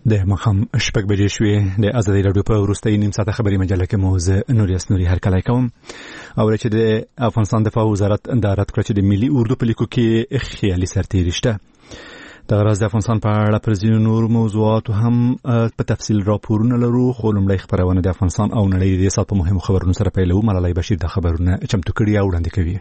د مخام شپږ بجې شوې د ازادي راډیو په وروستۍ نیم ساعته خبري مجله کې مو زه نوریاس نوري هرکلی کوم او چې د افغانستان دفاع وزارت اندارت کړ چې د ملي اردو په لیکو کې خیالي سرتیري شته. د غراز د افغانستان په اړه پر ځینو نور موضوعات هم په تفصیل راپورونه لرو، خو لومړی خبرونه د افغانستان او نړۍ د سات په مهمو خبرونو سره پیلو. ملالۍ بشیر د خبرونه چمتو کړي او وړاندې کوي.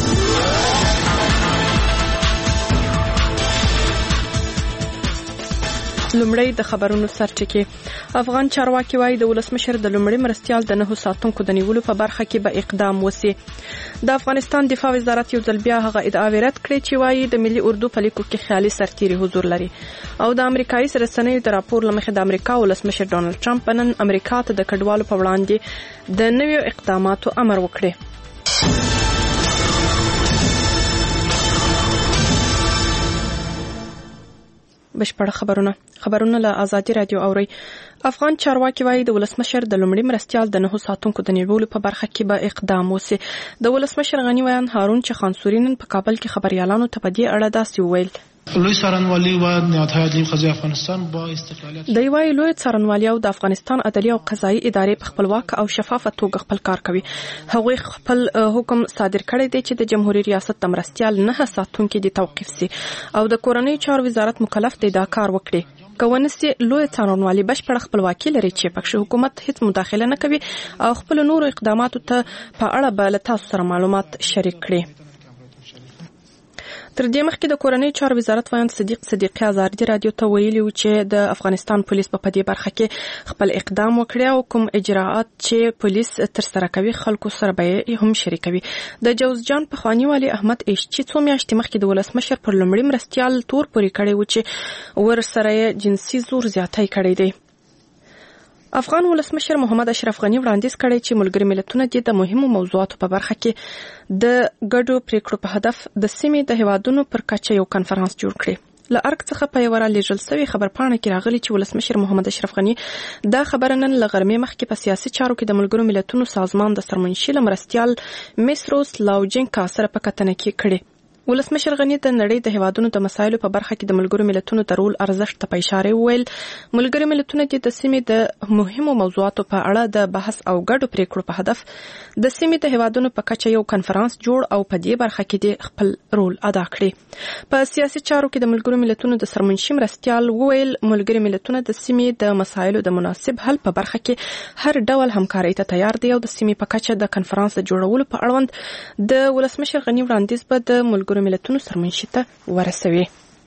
لومړی د خبرونو سرټکی. افغان چارواکي وايي د ولسمشر د لومړي مرستيال د 9 ساتونکو د نیولو په برخه کې به اقدام وسی. د افغانستان دفاع وزارت یو ځل بیا هغه ادعا رد کړې چې وايي د ملي اردو په لیکو کې خیالي سرتیري حضور لري. او د امریکایي رسنیو د راپور لمخې د امریکا ولسمشر ډونالد ټرمپ نن امریکا ته د کډوالو په وړاندې د نویو اقداماتو امر وکړي. بشپړ خبرونه له ازادي رادیو اوري. افغان چارواکي وايي د ولسمشر د لومړي مرستيال د 9 ساتونکو د نیولو په برخه کې به اقدام وسی. د ولسمشر غنی ویان هارون چخانسورین په کابل کې خبريالانو ته په دې اړه داسې وویل. لوی څارنوالي و نهادهای قضایي افغانستان با استقلالیت د یوای لوی څارنوالي او د افغانستان عدالي او قضایي ادارې په خپلواک او شفافه توګه خپل کار کوي. هغوی خپل حکم صادر کړی دی چې د جمهوریت ریاست د مرستيال 9 ساتونکو د توقيف سي او د کورنۍ چارو وزارت مکلف دی دا کار وکړي. کوونسي لوی څارنوالي بشپړ خپلواکي لري چې پکښ حکومت هیڅ مداخله نه کوي او خپل نور اقداماتو ته په اړه به تاسو سره معلومات شریک کړي. تر دې مخکې د کورنۍ چارو وزارت وایي صدیق ازادي رادیو ته ویلي و چې د افغانستان پولیس په دې برخه کې خپل اقدام وکړي او کوم اجراءات چې پولیس تر سره کوي خلکو سره به هم شریکوي. د جوزجان پخوانی والي احمد ایشچی څو میاشتې مخکې د ولسمشر پر لومړي مرستيال تور پوري کړی و چې ور سره جنسي زور زیاتی کړی دی. افغان ولسمشر محمد اشرف غنی وړاندیز کړی چې ملګری ملتونه د مهمو موضوعاتو په برخه کې د ګډو پریکړو په هدف د سیمې د هیوادونو پر کچه یو کنفرانس جوړ کړي. له ارګ څخه په یو رالیږل شوی خبرپاڼه کې راغلی چې ولسمشر محمد اشرف غنی دا خبره نن له غرمې مخکې په سیاسي چارو کې د ملګرو ملتونو سازمان د سرمنشي مرستيال میسروس لاوجینکا سره په کتنه کې کړي. ولسمشر غنی د نړۍ د هیوادونو د مسایلو په برخه کې د ملګرو ملتونو د رول ارزښت ته په اشاره ویل. ملګرو ملتونه د سیمې د مهمو موضوعاتو په اړه د بحث او ګډو پریکړو په هدف د سیمې د هیوادونو په کچه یو کنفرانس جوړ او په دې برخه کې د خپل رول ادا کړي. په سیاسي چارو کې د ملګرو ملتونو د سرمنشي مرستيال ویل ملګرو ملتونه د سیمې د مسایلو د مناسب حل په برخه کې هر ډول همکاري ته تیار دي او د سیمې په کچه د کنفرانس جوړولو په اړوند د ولسمشر غنی وړاندیز به د ملګرو ملتونو سرمنشي ته ورسوي.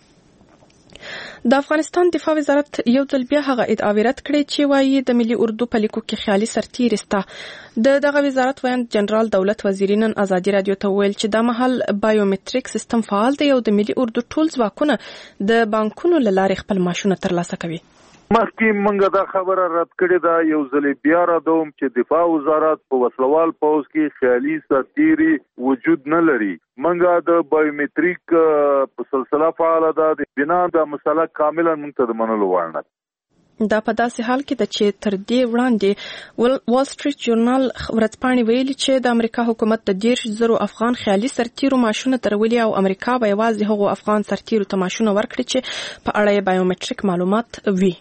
د افغانستان دفاع وزارت یو ځل بیا هغه ادعا رد کړې چې وايي د ملي اردو په لیکو کې خیالي سرتیري سته. دغه وزارت وایي جنرال دولت وزیر نن ازادي رادیو ته ویل چې د محل بایومټریک سیستم فعال دی او د ملي اردو ټول ځواکونه د بانکونو له لارې خپل معاشونه ترلاسه کوي. مخکې منګه دا خبره رد کړې ده، یو ځل بیا ردوم چې دفاع وزارت په وسلوال پوز کې خیالي سرتیري وجود نه لري. منګه د بایومټریک په سلسله فعاله ده، د بنا د مسله کاملا موږ ته د منلو وړ نه. دا په داسې حال کې ده چې تر دې وړاندې وال سټریټ جورنال ورځپاڼې ویلي چې د امریکا حکومت د 10,000 افغان خیالي سرتیرو معاشونه ترولي او امریکا به یوازې هغو افغان سرتیرو ته معاشونه ورکړي چې په اړه بایومټریک معلومات وي.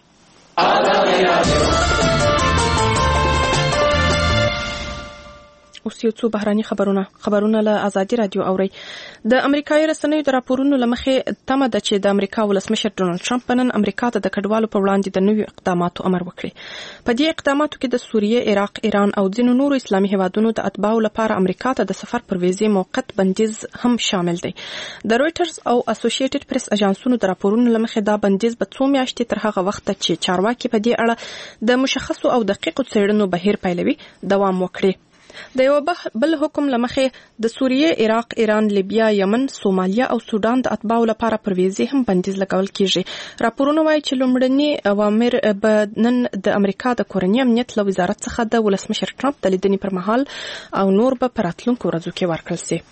اوس یو څو بهراني خبرونه له ازادي رادیو اوري. د امریکایي رسنیو د راپورونو لمخې تمه ده چې د امریکا ولسمشر ډونالد ټرمپ نن امریکا ته د کډوالو په وړاندې د نویو اقداماتو امر وکړي. په دې اقداماتو کې د سوریه، عراق، ایران او ځینو نورو اسلامي هیوادونو د اتباعو لپاره امریکا ته د سفر پر ویزې موقت بندیز هم شامل دی. د رويټرز او اسوسییټډ پریس اژانسونو د راپورونو لمخې دا بندیز به 2 میاشتې تر هغه وخت چې چارواکي په دې اړه د مشخصو او دقیقو څېړنو بهیر پیلوي دوام وکړي. د یو بل حکم لمخې د سوریه، عراق، ایران، لیبیا، یمن، سومالیا او سودان د اتباعو لپاره پر ویزې هم بندیز لګول کیږي. راپورونه وايي چې لومړني اوامر به نن د امریکا د کورنۍ امنیت له وزارت څخه د ولسمشر ټرمپ د لیدنې پر مهال او نور به په راتلونکو ورځو کې ورکړل شي.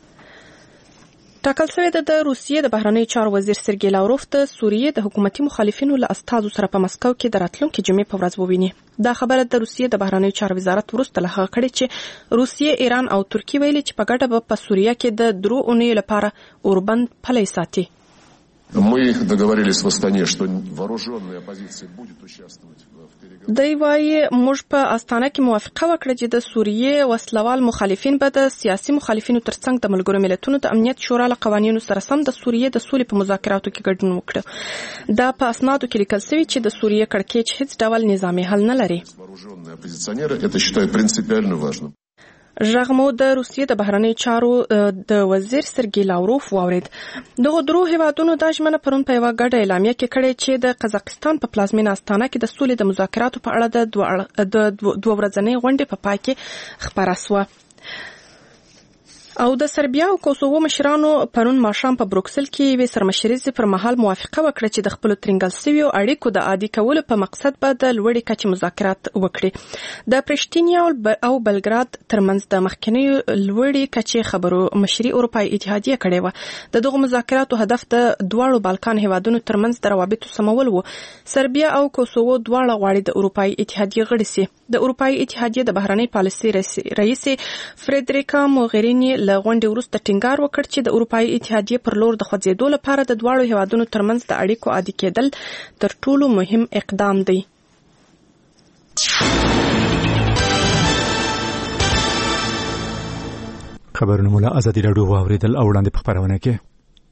ټاکل شوی د روسیې د بهرنیو چارو وزیر سرګی لاوروف د سوریې د حکومتي مخالفینو له استازو سره په مسکو کې د راتلونکي جمعې په ورځ وویني. دا خبره د روسیې د بهرنیو چارو وزارت وروسته له هغه کړې چې روسیې، ایران او ترکیه ویلي چې په ګډه به په سوریه کې د 3 اونیو لپاره اوربند پلی ساتي. Мы договорились в Астане, что вооруженная оппозиция будет участвовать в переговорах. دی وايي موږ په استانه کې موافقه وکړه چې د سوریې وسلوال مخالفین به د سیاسي مخالفینو ترڅنګ د ملګرو ملتونو د امنیت شورا له قوانینو سره سم د سوریې د سولې په مذاکراتو کې ګډون وکړي. دا په اسنادو کې لیکل شوی چې د سوریې کړکېچ هیڅ ډول نظامي حل نه لري. Вооруженные оппозиционеры это считают принципиально важным. ژغمو د روسیې د بهرنیو چارو د وزیر سرګی لاوروف واورید. دغه درو هیوادونو د ژمنه پرون په یوه ګډه اعلامیه کې کړې چې د قزاقستان په پلازمینه استانه کې د سولې د مذاکراتو په اړه د دوه ورځنۍ غونډې په پای کې خبره سوه. او د سربیا او کوسوو مشرانو پرون ماښام په بروکسل کې یوې سرمشریزې پر مهال موافقه وکړه چې د خپلو ترنګل سویو اړیکو د عادي کولو په مقصد به د لوړې کچې مذاکرات وکړي. د پرشتینیا او بلګراد ترمنځ د مخکنیو لوړې کچې خبرو مشري اروپایي اتحادیه کړې وه. د دغو مذاکراتو هدف د دواړو بالکان هیوادونو ترمنځ د روابطو سمول و. سربیا او کوسوو دواړه غواړي د اروپایي اتحادیه غړي سي. د اروپایي اتحادیه د بهرنۍ پالیسي رئیس فریدریکا موغرینی له غونډې وروسته ټینګار وکړ چې د اروپایي اتحادیې پر لور د خوځېدو لپاره د دواړو هیوادونو ترمنځ د اړیکو عادي کېدل تر ټولو مهم اقدام دی. خبرونه مولا ازادي راډیو واوریدل او وړاندې په خبرونه کې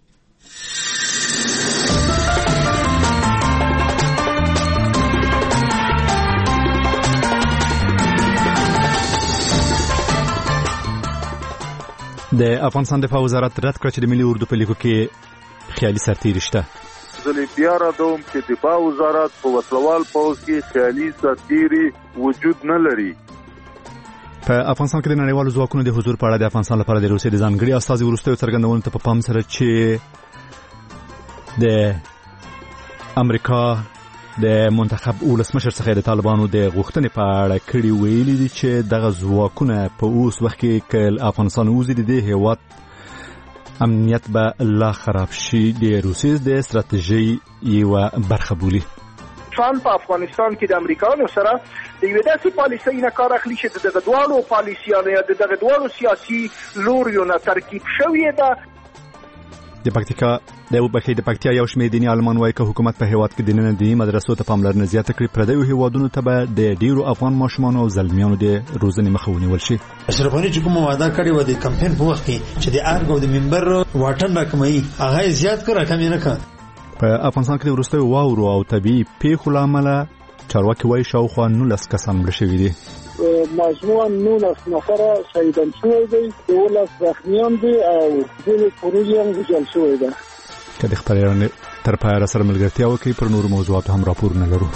د افغانستان دفاع وزارت رد کړ چې د ملي اردو په لیکو کې خیالي سرتیري شته. زه بیا راځم چې دفاع وزارت په وسلوال پوځ کې خیالي سرتیري وجود نه لري. په افغانستان کې د نړیوالو ځواکونو د حضور په اړه د افغانستان لپاره د روسیې د ځانګړي استازي وروستیو څرګندونو ته په پام سره چې د امریکا د منتخب ولسمشر څخه د طالبانو د غوښتنې په اړه کړي ویلي دي چې دغه ځواکونه په اوس وخت کې کله افغانستان وزي د هیواد امنیت به لا خراب شي د روسیې د ستراتیژي یو برخه بولي. افغانستان په افغانستان کې د امریکایانو سره د یوې داسې پالیسۍ نه کار اخلي چې دغه دواړو پالیسیانو یا دغه دواړو سیاسي لوریو نه ترکیب شوې ده. د پکتیا یو شمېر دیني عالمان وایي چې حکومت په هیواد کې د نن دیني مدرسو ته پاملرنه زیاته کړي پردیو هیوادونو ته به د ډیرو افغان ماشومانو او زلمیانو د روزنې مخه ونیول شي. اشرف غني چې کومه وعده کړې و د کمپاین په وخت کې چې د ارګ او د منبر واټن راکموي هغه زیات کړه کم نه کړ. په افغانستان کې د وروستیو واورو او طبي پیښو لامل چارواکي وایي شاوخوا 19 کسان مړه شوي دي. مجموعاً 19 نفر شهیدان شوی دی، 12 زخمیان دي او ډېر پروژې هم ویجاړ شوی ده. که د خبرې تر پایه سره ملګرتیا وکړي پر نورو موضوعاتو هم راپورونه لرو.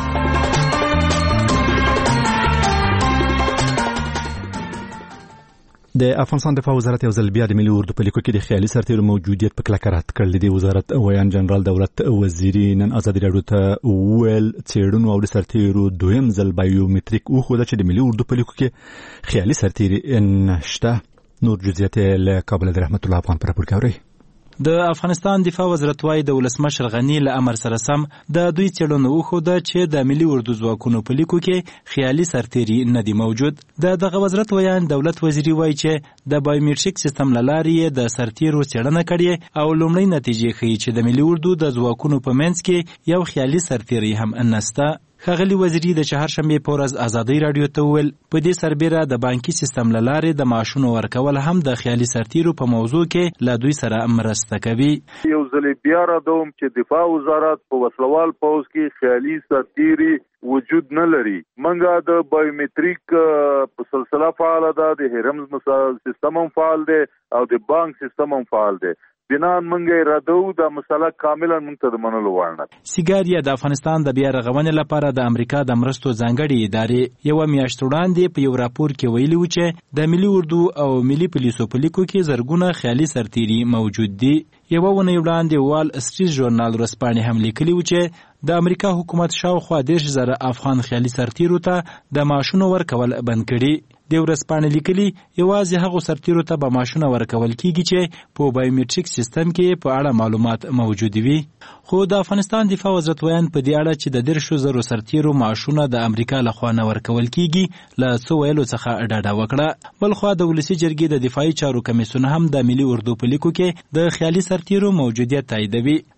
د افغانستان دفاع وزارت یو ځل بیا د ملي اردو په لیکو کې د خیالي سرتیرو موجودیت په کلکه رد کړل. د وزارت ویان جنرال دولت وزیری نن ازادي راډیو ته ویل څېړنو او د سرتیرو دویم ځل بایومټریک وښوده چې د ملي اردو په لیکو کې خیالي سرتیري نشته. نور جزئیات له کابل د رحمت الله افغان پر راپور کوي. د افغانستان دفاع وزارت وايي د ولسمشر غنی له امر سره سم د دوی څېړنو وښوده چې د ملي اردو ځواکونو په لیکو کې خیالي سرتیري نه دي موجود. دغه وزارت ویان دولت وزیری وايي چې د بایومټریک سیستم له لارې د سرتیرو څېړنه کړې او لومړی نتیجې ښیي چې د ملي اردو د ځواکونو په منځ کې یو خیالي سرتیري هم نشته. ښاغلي وزیري د چهارشنبې په ورځ ازادي راډیو ته وویل په دې سربیره د بانکي سیستم له لارې د معاشونو ورکول هم د خیالي سرتیرو په موضوع کې له دوی سره مرسته کوي. یو ځل بیا راځم چې دفاع وزارت په وسلوال پوځ کې خیالي سرتیري وجود نه لري. منګه د بایومټریک په سلسله فعال ده، د هرمز سیستم هم فعال دی او د بانک سیستم هم فعال دی. بنان منګه ردو د مسله کاملا منته د منلو وړنه. سیګاریا د افغانستان د بیا رغونې لپاره د امریکا د مرستو ځانګړي ادارې یو میاشت وړاندې په یو راپور کې ویلي و چې د ملي اردو او ملي پولیسو په لیکو کې زرګونه خیالي سرتیري موجود دي. یو ونې وړاندې وال سټریټ ژورنال ورځپاڼې هم لیکلي و چې د امریکا حکومت شاوخوا 10,000 افغان خیالي سرتیرو ته د معاشونو ورکول بند کړي. د ورځپاڼې لیکلي یوازې هغو سرتیرو ته به معاشونه ورکول کیږي چې په بایومټریک سیستم کې په اړه معلومات موجود وي. خو د افغانستان دفاع وزارت ویان په دې اړه چې د 10,000 سرتیرو معاشونه د امریکا لخوا نه ورکول کیږي له څه ویلو څخه ډاډه وکړه. بلخوا د ولسي جرګې د دفاعي چارو کمیسیون هم د ملي اردو په لیکو کې د خیالي سرتیرو موجودیت تاییدوي.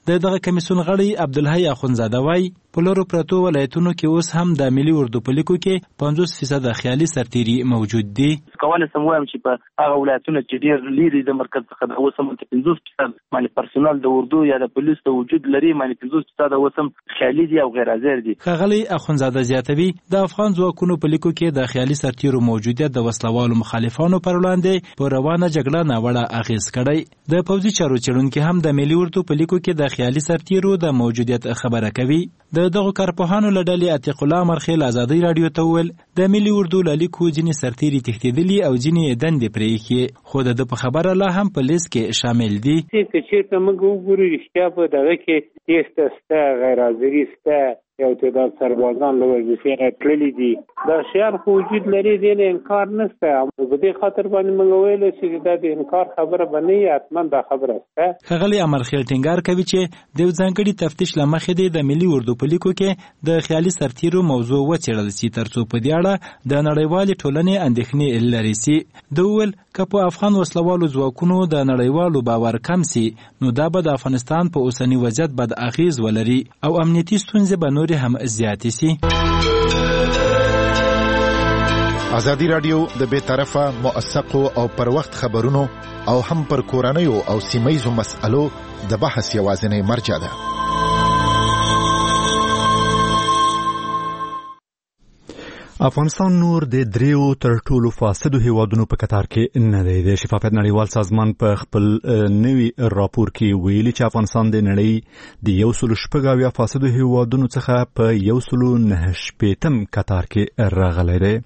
د دغه کمیسیون غړی عبدالحی اخونزاده وایي په لرو پرتو ولایتونو کې اوس هم د ملي اردو په لیکو کې 50% خیالي سرتیري موجود دي. کولای سم وایم چې په هغه ولایتونو چې ډېر لري د مرکز څخه د اوس هم 50% باندې پرسونل د اردو یا د پولیس د وجود لري، باندې 50% اوس هم خیالي دي او غیر حاضر دي. ښاغلی اخونزاده زیاتوي د افغان ځواکونو په لیکو کې د خیالي سرتیرو موجودیت د وسلوالو مخالفانو پر وړاندې په روانه جګړه ناوړه اغېز کړی. د پوځي چارو څېړونکي هم د ملي اردو په لیکو کې د خیالي سرتیرو د موجودیت خبره کوي. د دغو کارپوهانو له ډلې عتیق الله مرخیل ازادۍ راډیو ته وویل د ملي اردو له لیکو ځینې سرتیري تښتېدلي او ځینې دندې پرې ایښې، خو د ده په خبره لا هم په لیست کې شامل دي. که چېرته موږ وګورو رښتیا په دغه کې تېسته شته، غیر حاضري شته، یو تعداد سربازان له وظیفې نه تللي دي. دا شیان خو وجود لري، دې نه انکار نشته. په دې خاطر باندې موږ ویلی چې دا د انکار خبره به نه وي، حتما دا خبره شته. ښاغلی امرخیل ټینګار کوي چې د یو ځانګړي تفتیش له مخې دی د ملي اردو په لیکو کې د خیالي سرتیرو موضوع وڅېړل سي تر څو په دې اړه د نړیوالې ټولنې اندېښنې لرې سي. ده وویل که په افغان وسلوالو ځواکونو د نړیوالو باور کم سي نو دا به د افغانستان په اوسني وضعیت بد اغېز ولري او امنیتي ستونزې به هم زیاتې سي. ازادي راډیو د بې طرفه موثقو او پر وخت خبرونو او هم پر کورنیو او سیمهیزو مسألو د بحث یوازینی مرجع ده. افغانستان نور د دریو تر ټولو فاسدو هیوادونو په کتار کې نه دی. د شفافیت نړیوال سازمان په خپل نوي راپور کې ویلي چې افغانستان د نړۍ د 106 فاسدو هیوادونو څخه په 109 کتار کې راغلی دی.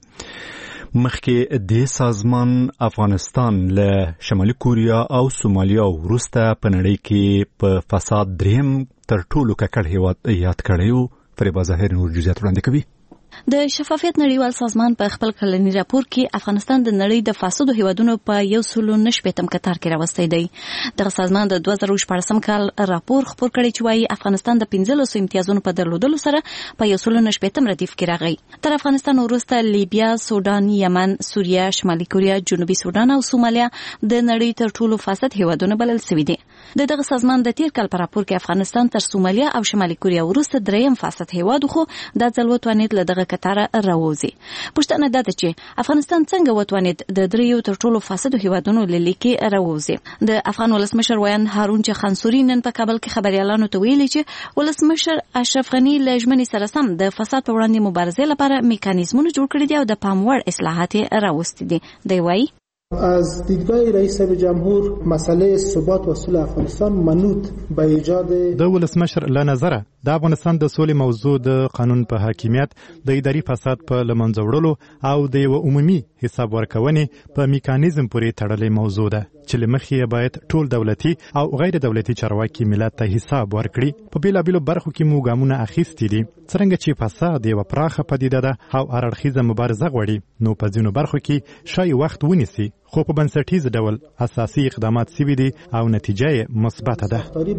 مخکې د سازمان افغانستان له شمالي کوریا او سومالیا وروسته په نړۍ کې په فساد دریم تر ټولو ککړ هیواد یاد کړی و. فریبا ظاهر نور جزئیات وړاندې کوي. د شفافیت نړیوال سازمان په خپل کلنی راپور کې افغانستان د نړۍ د فاسدو هیوادونو په 109 کتار کې راوستی دی. دغه سازمان د 2014 کال راپور خپور کړی چې وايي افغانستان د 15 امتیازونو په درلودلو سره په 109 ردیف کې راغی. تر افغانستان وروسته لیبیا، سودان، یمن، سوریه، شمالي کوریا، جنوبي سودان او سومالیا د نړۍ تر ټولو فاسد هیوادونه بلل شوي دي. دغه سازمان د تیر کال په راپور کې افغانستان تر سومالیا او شمالي کوریا وروسته دریم فاسد هیواد خو د ځلوتوانیت له دغه کتار راوځي. پښتنه ده چې افغانستان څنګه وتوانید د دریو تر ټولو فاسدو هیوادونو له لیکې راوځي. د افغان ولسمشر ویان هارون چخانسوري نن په کابل کې خبريالانو ته ویلي چې ولسمشر اشرف غنی له ژمنې سره سم د فساد په وړاندې مبارزې لپاره میکانیزمونه جوړ کړي دي او د پاموړ اصلاحات راوستي دي. دی وایي از دیدگاه رئیس جمهور مسئله ثبات و صلح افغانستان منوط به ایجاد د ولسمشر له نظره د افغانستان د سولې موضوع د قانون په حاکمیت، د اداري فساد په لمنځه وړلو او د یو عمومي حساب ورکونې په میکانیزم پورې تړلې موضوع ده چې لمخې باید ټول دولتي او غیر دولتي چارواکي ملت ته حساب ورکړي. په بیلابیلو برخو کې مو ګامونه اخیستي دي. څرنګه چې فساد یوه پراخه پدیده ده او هر اړخیزه مبارزه غواړي، نو په ځینو برخو کې شاید وخت ونیسي، خو په بنسټیز ډول اساسي اقدامات سوي دي او نتیجه مثبت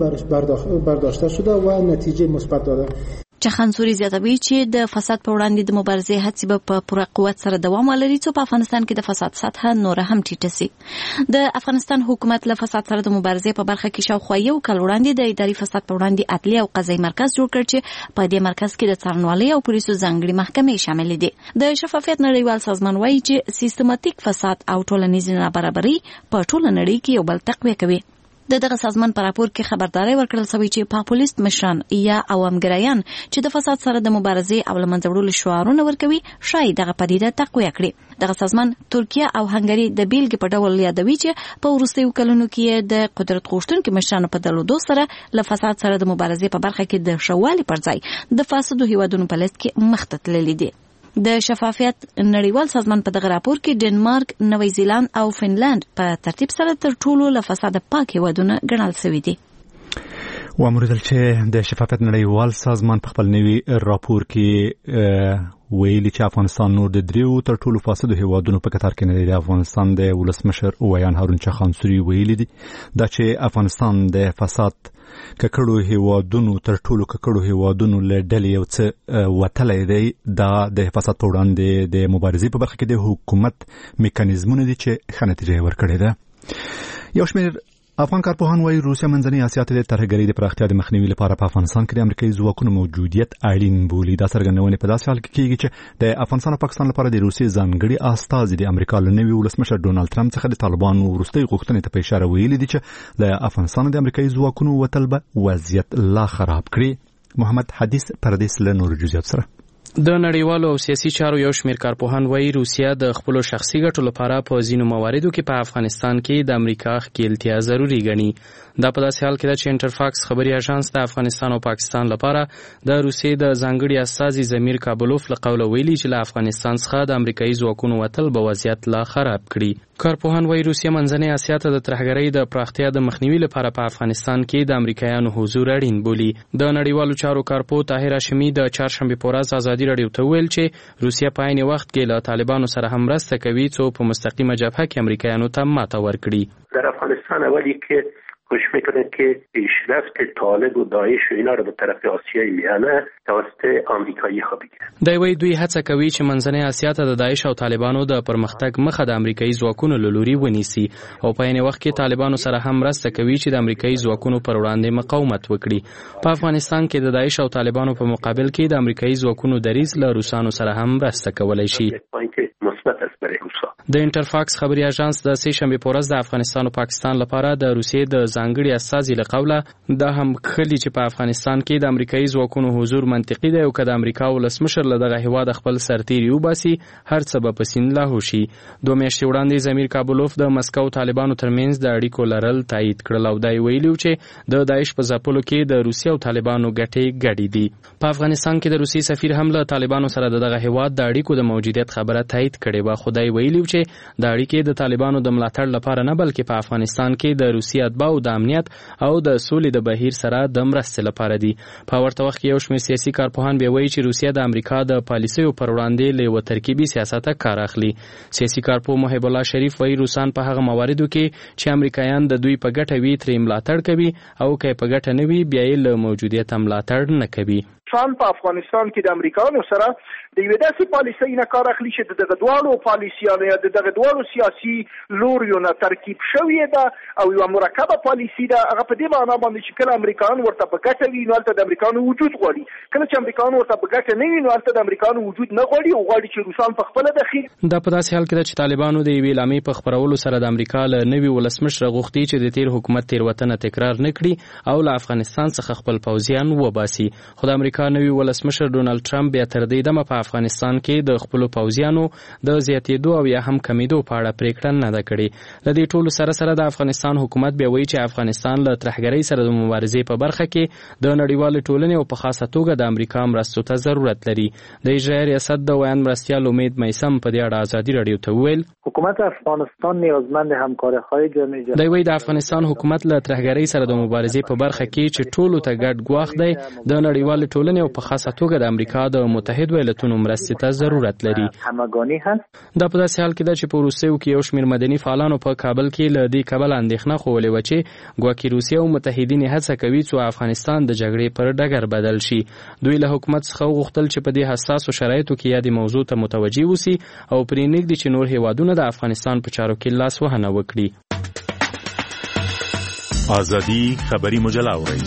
ده. برداشته شده و نتیجه مثبت داره. چخانسوري زیاتوي چې د فساد په وړاندې د مبارزې هڅې به په پوره قوت سره دوام ولري څو په افغانستان کې د فساد سطح نور هم ټیټه سي. د افغانستان حکومت له فساد سره د مبارزې په برخه کې شاوخوا یو کال وړاندې د اداري فساد په وړاندې عدلي او قضایي مرکز جوړ کړ چې په دې مرکز کې د څارنوالۍ او پولیسو ځانګړي محکمې شامل دي. د شفافیت نړیوال سازمان وایي چې سیستماتیک فساد او ټولنیزه نابرابري په ټوله نړۍ کې یو بل تقویه کوي. دغه سازمان په راپور کې خبرداري ورکړل شوې چې پاپولیست مشران یا عوامګرایان چې د فساد سره د مبارزې او لمنځه وړلو شعارونه ورکوي شاید دغه پدیده تقویه کړي. دغه سازمان ترکیه او هنګري د بیلګې په ډول یادوي چې په وروستیو کلونو کې د قدرت غوښتونکو مشرانو په درلودو سره له فساد سره د مبارزې په برخه کې د شوالي پر ځای د فاسدو هیوادونو په لیست کې مخ ته تللي دي. د شفافیت نړیوال سازمان په دغه راپور کې ډنمارک، نوی زیلاند او فنلند په ترتیب سره تر ټولو له فساد پاک هیوادونه ګڼل شوي دي. وامریدل چې د شفافیت نړیوال سازمان په خپل نوي راپور کې ویلي چې افغانستان نور د دریو تر ټولو فاسدو هیوادونو په کتار کې نه دی. د افغانستان د ولسمشر ویان هارون چخانسوري ویلي دي دا چې افغانستان د فساد ککړو هیوادونو تر ټولو ککړو هیوادونو له ډلې یو څه وتلی دی. دا د فساد په وړاندې د مبارزې په برخه کې د حکومت میکانیزمونه دي چې ښه نتیجه یې ورکړې ده. یو شمېر افغان کارپوهان وايي روسیا منځنۍ اسیا ته د ترهګرۍ د پراختیا د مخنیوي لپاره په افغانستان کې د امریکایي ځواکونو موجودیت اړین بولي. دا څرګندونه په داسې حال کې کیږي چې د افغانستان او پاکستان لپاره د روسیې ځانګړي استازي د امریکا له نوي ولسمشر ډونالد ټرمپ څخه د طالبانو وروستۍ غوښتنې ته په اشاره ویلي دي چې له افغانستان د امریکایي ځواکونو وتل به وضعیت لا خراب کړي. محمد حدیث پردیس له نور جزئیات سره. د نړیوالو او سیاسي چارو یو شمېر کارپوهان وايي روسیا د خپل شخصي ګټو لپاره په ځینو مواردو کې په افغانستان کې د امریکا ښکیلتیا ضروري ګڼي. دا په داسې حال کې ده چې انټرفاکس خبري اژانس د افغانستان او پاکستان لپاره د روسیې د ځانګړي استازي زمیر کابلوف له قوله ویلي چې له افغانستان څخه د امریکایي ځواکونو وتل به وضعیت لا خراب کړي. کارپوهان وايي روسیا منځنۍ اسیا ته د ترهګرۍ د پراختیا د مخنیوي لپاره په افغانستان کې د امریکایانو حضور اړین بولي. د نړیوالو چارو کارپو طاهر هاشمي د چهارشنبې په ورځ ازادي راډیو ته ویل چې روسیا په عین وخت کې له طالبانو سره هم مرسته کوي څو په مستقیمه جبهه کې امریکایانو ته ماته ورکړي. در افغانستان اولی که گوش میکنه که پیشرفت طالب و داعش و اینا رو به طرف آسیای میانه توسط آمریکایی ها بگیره. دی وی دوی هڅه کوي چې منځنۍ اسیا ته د داعش او طالبانو د پرمختګ مخه د امریکایي ځواکونو له لوري ونیسي او په عین وخت کې طالبانو سره هم مرسته کوي چې د امریکایي ځواکونو پر وړاندې مقاومت وکړي. په افغانستان کې د داعش او طالبانو په مقابل کې د امریکایي ځواکونو دریځ له روسانو سره هم مرسته کولای شي. د انټرفاکس خبري اژانس د سې شنبې په ورځ د افغانستان او پاکستان لپاره د روسیې د ځانګړي استازي له قوله دا هم خلی چې په افغانستان کې د امریکایي ځواکونو حضور منطقي دی او که د امریکا ولسمشر له دغه هیواد خپل سرتیري وباسي هر څه به په سین لاهو شي. 2 میاشتې وړاندې زمیر کابلوف د مسکو طالبانو ترمنځ د اړیکو لرل تایید کړل او دا ویلي چې د داعش په ځپلو کې د روسیې او طالبانو ګټې ګډې دي. په افغانستان کې د روسیې سفیر هم له طالبانو سره دغه هیواد د اړیکو د موجودیت خبره تایید کړې و. خدای ویلي چې د اړیکې د طالبانو د ملاتړ لپاره نه بلکې په افغانستان کې د روسیې اتباعو د امنیت او د سولې د بهیر سره د مرستې لپاره دي. په ورته وخت کې یو شمېر سیاسي کارپوهان بیا وایي چې روسیه د امریکا د پالیسیو پر وړاندې له یوه ترکیبي سیاسته کار اخلي. سیاسي کارپوه محب الله شریف وایي روسان په هغه مواردو کې چې امریکایان د دوی په ګټه وي ترې ملاتړ کوي او که په ګټه نه وي بیا یې له موجودیت ملاتړ نه کوي. ټرمپ په افغانستان کې د امریکایانو سره د یوې داسې پالیسۍ نه کار اخلي چې دغه دواړو پالیسیانو یا دغه دواړو سیاسي لوریو نه ترکیب شوې ده او یوه مرکبه پالیسي ده. هغه په دې معنا باندې چې کله امریکایان ورته په ګټه وي نو هلته د امریکایانو وجود غواړي، کله چې امریکایان ورته په ګټه نه وي نو هلته د امریکایانو وجود نه غواړي او غواړي چې روسان په خپله دخیل. دا په داسې حال کې ده چې طالبانو د یوې اعلامیې په خپرولو سره د امریکا له نوي ولسمشره غوښتي چې د تیر حکومت تېروتنه تکرار نه کړي او له افغانستان څخه خپل پوځیان وباسي. خو د امریکا نوي ولسمشر ډونالد ټرمپ بیا تر دې دمه په افغانستان کې د خپلو پوځیانو د زیاتېدو او یا هم کمیدو په اړه پریکړه نه ده کړې. د دې ټولو سره سره د افغانستان حکومت بیا وایي چې افغانستان له ترهګرۍ سره د مبارزې په برخه کې د نړیوالې ټولنې او په خاصه توګه د امریکا مرستو ته ضرورت لري. د اجرایي ریاست د ویان مرستیال امید میسم په دې اړه ازادي راډیو ته وویل حکومت افغانستان نیازمند همکاری‌های جامعه جهانی. دوی د افغانستان حکومت له ترهګرۍ سره د مبارزې په برخه کې چې ټولو ته ګډ ګواښ دی د نړیوالې ټولنې او په خاصه توګه د امریکا د متحد ایالاتونو مرستې ته ضرورت لري. همگانی هست. دا په داسې حال کې ده چې په روسیې کې یو شمېر مدني فعالانو په کابل کې له دې کبله اندېښنه ښودلې وه چې ګواکې روسیه او متحدین یې هڅه کوي څو افغانستان د جګړې پر ډګر بدل شي. دوی له حکومت څخه وغوښتل چې په دې حساسو شرایطو کې یادې موضوع ته متوجه اوسي او پرې نږدي چې نور هیوادونه د افغانستان په چارو کې لاس وهنه وکړي. ازادي خبري مجله اورئ.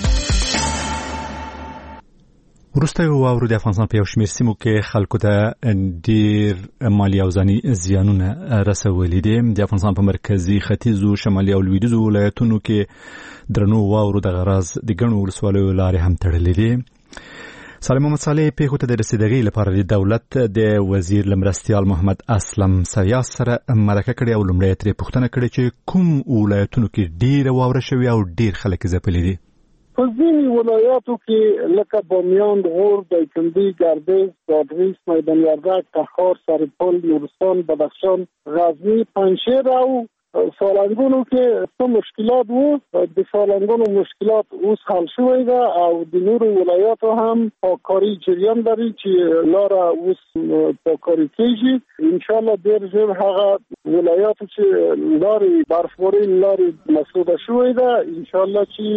وروسته واورو د افغانستان په یو شمېر سیمو کې خلکو ته ډېر مالي او ځاني زیانونه رسولي دي. د افغانستان په مرکزي ختیځو شمالي او لویدیځو ولایتونو کې درنو واورو د غراز د ګڼو ولسوالیو لارې هم تړلې دي. سالم محمد صالح پیښو ته د رسیدګۍ لپاره د دولت د وزیر لمرستیال محمد اسلم سیاس سره مرکه کړې او لومړی ترې پوښتنه کړې چې کوم ولایتونو کې ډېره واوره شوې او ډېر خلک ځپلي دي. په ځینې ولایاتو کې لکه بامیان، غور، دایکنډي، ګردیز، بادغیس، میدان وردګ، تخار، سرپل، نورستان، بدخشان، غزني، پنجشیر او سالنګونو کې څه مشکلات وو. د سالنګونو مشکلات اوس حل شوی ده او د نورو ولایاتو هم پاککاري جریان لري چې لاره اوس پاککاري کېږي. انشاءالله ډېر ژر هغه ولایاتو چې لارې برفباري لارې مسوده شوی ده انشاءالله چې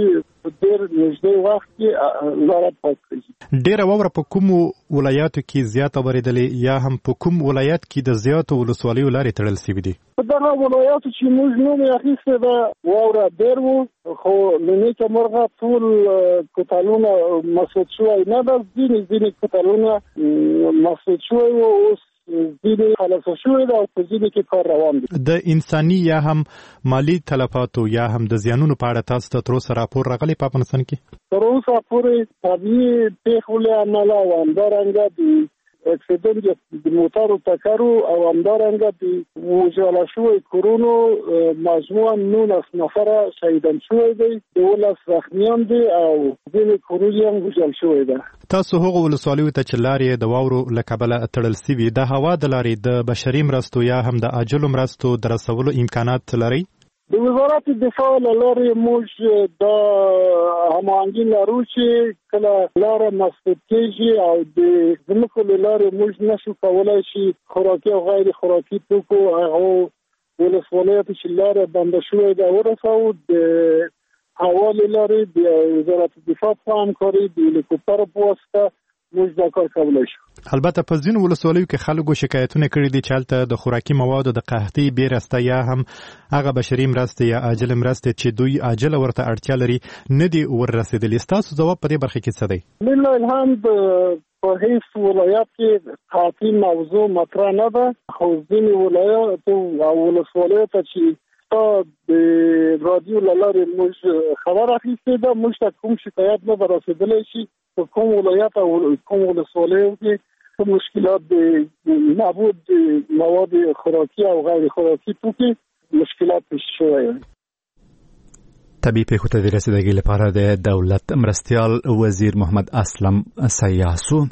ډېر نږدې وخت کې لاره پاک کړي. ډېره واوره په کومو ولایاتو کې زیاته ورېدلې یا هم په کوم ولایت کې د زیاتو ولسوالیو لارې تړل شوي دي؟ په دغه ولایاتو چې موږ نوم یې اخیستی ده واوره ډېر و، خو له نیکه مرغه ټول کوتالونه مسدود شوی نه ده. ځینې کوتالونه مسدود شوی و، اوس ځینې خلاصه شوی ده او په ځینې کې کار روان دی. د انساني یا هم مالی تلفاتو یا هم د زیانونو په اړه تاسو ته تر اوسه راپور راغلی په افغانستان کې؟ تر اوسه پورې طبیعي پیښو له امله او همدارنګه د اکسیډنټ د موټرو ټکرو او همدارنګه د وژل شوي کورونو مجموعاً 19 نفره شهیدان شوي دي، 12 زخمیان دي او ځینې کورونه هم وژل شوي ده. تاسو هغو ولسوالیو ته چې لارې د واورو له کبله تړل سوي د هوا د لارې د بشري مرستو یا هم د عاجلو مرستو د رسولو امکانات لرئ؟ د وزارت دفاع له لارې موږ د هماهنګي لرو چې کله لاره مسدود کېږي او د ځمکو له لارې موږ نشو کولی شي خوراکي او غیر خوراکي توکو هغو ولسوالیو چې لاره بنده شوې ده ورسوو. د هوا له لارې د وزارت دفاع په همکاري د هلیکوپټرو په واسطه موږ دا کار کولی شو. البته په ځینو ولسوالیو کې خلکو شکایتونه کړي دي چې هلته د خوراکي موادو د قحطۍ بې رسته یا هم هغه بشري مرستې یا عاجله مرستې چې دوی عاجله ورته اړتیا لري نه دي وررسېدلي. ستاسو ځواب په دې برخه کې څه دی؟ لله الحمد په هیڅ ولایت کې قحطۍ موضوع مطرح نه ده، خو ځینې ولایاتو او ولسوالیو ته چې د رادیو له لارې موږ خبر اخیستې ده، موږ ته کوم شکایت نه ده رسېدلی شي په کوم ولایت او کوم ولسوالیو کې کوم مشکلات د نابود مواد خوراکي او غیر خوراکي توکي مشکلات پیش شوی. طبیعي پیښو ته د رسیدګۍ لپاره د دولت مرستیال وزیر محمد اسلم سیاسو.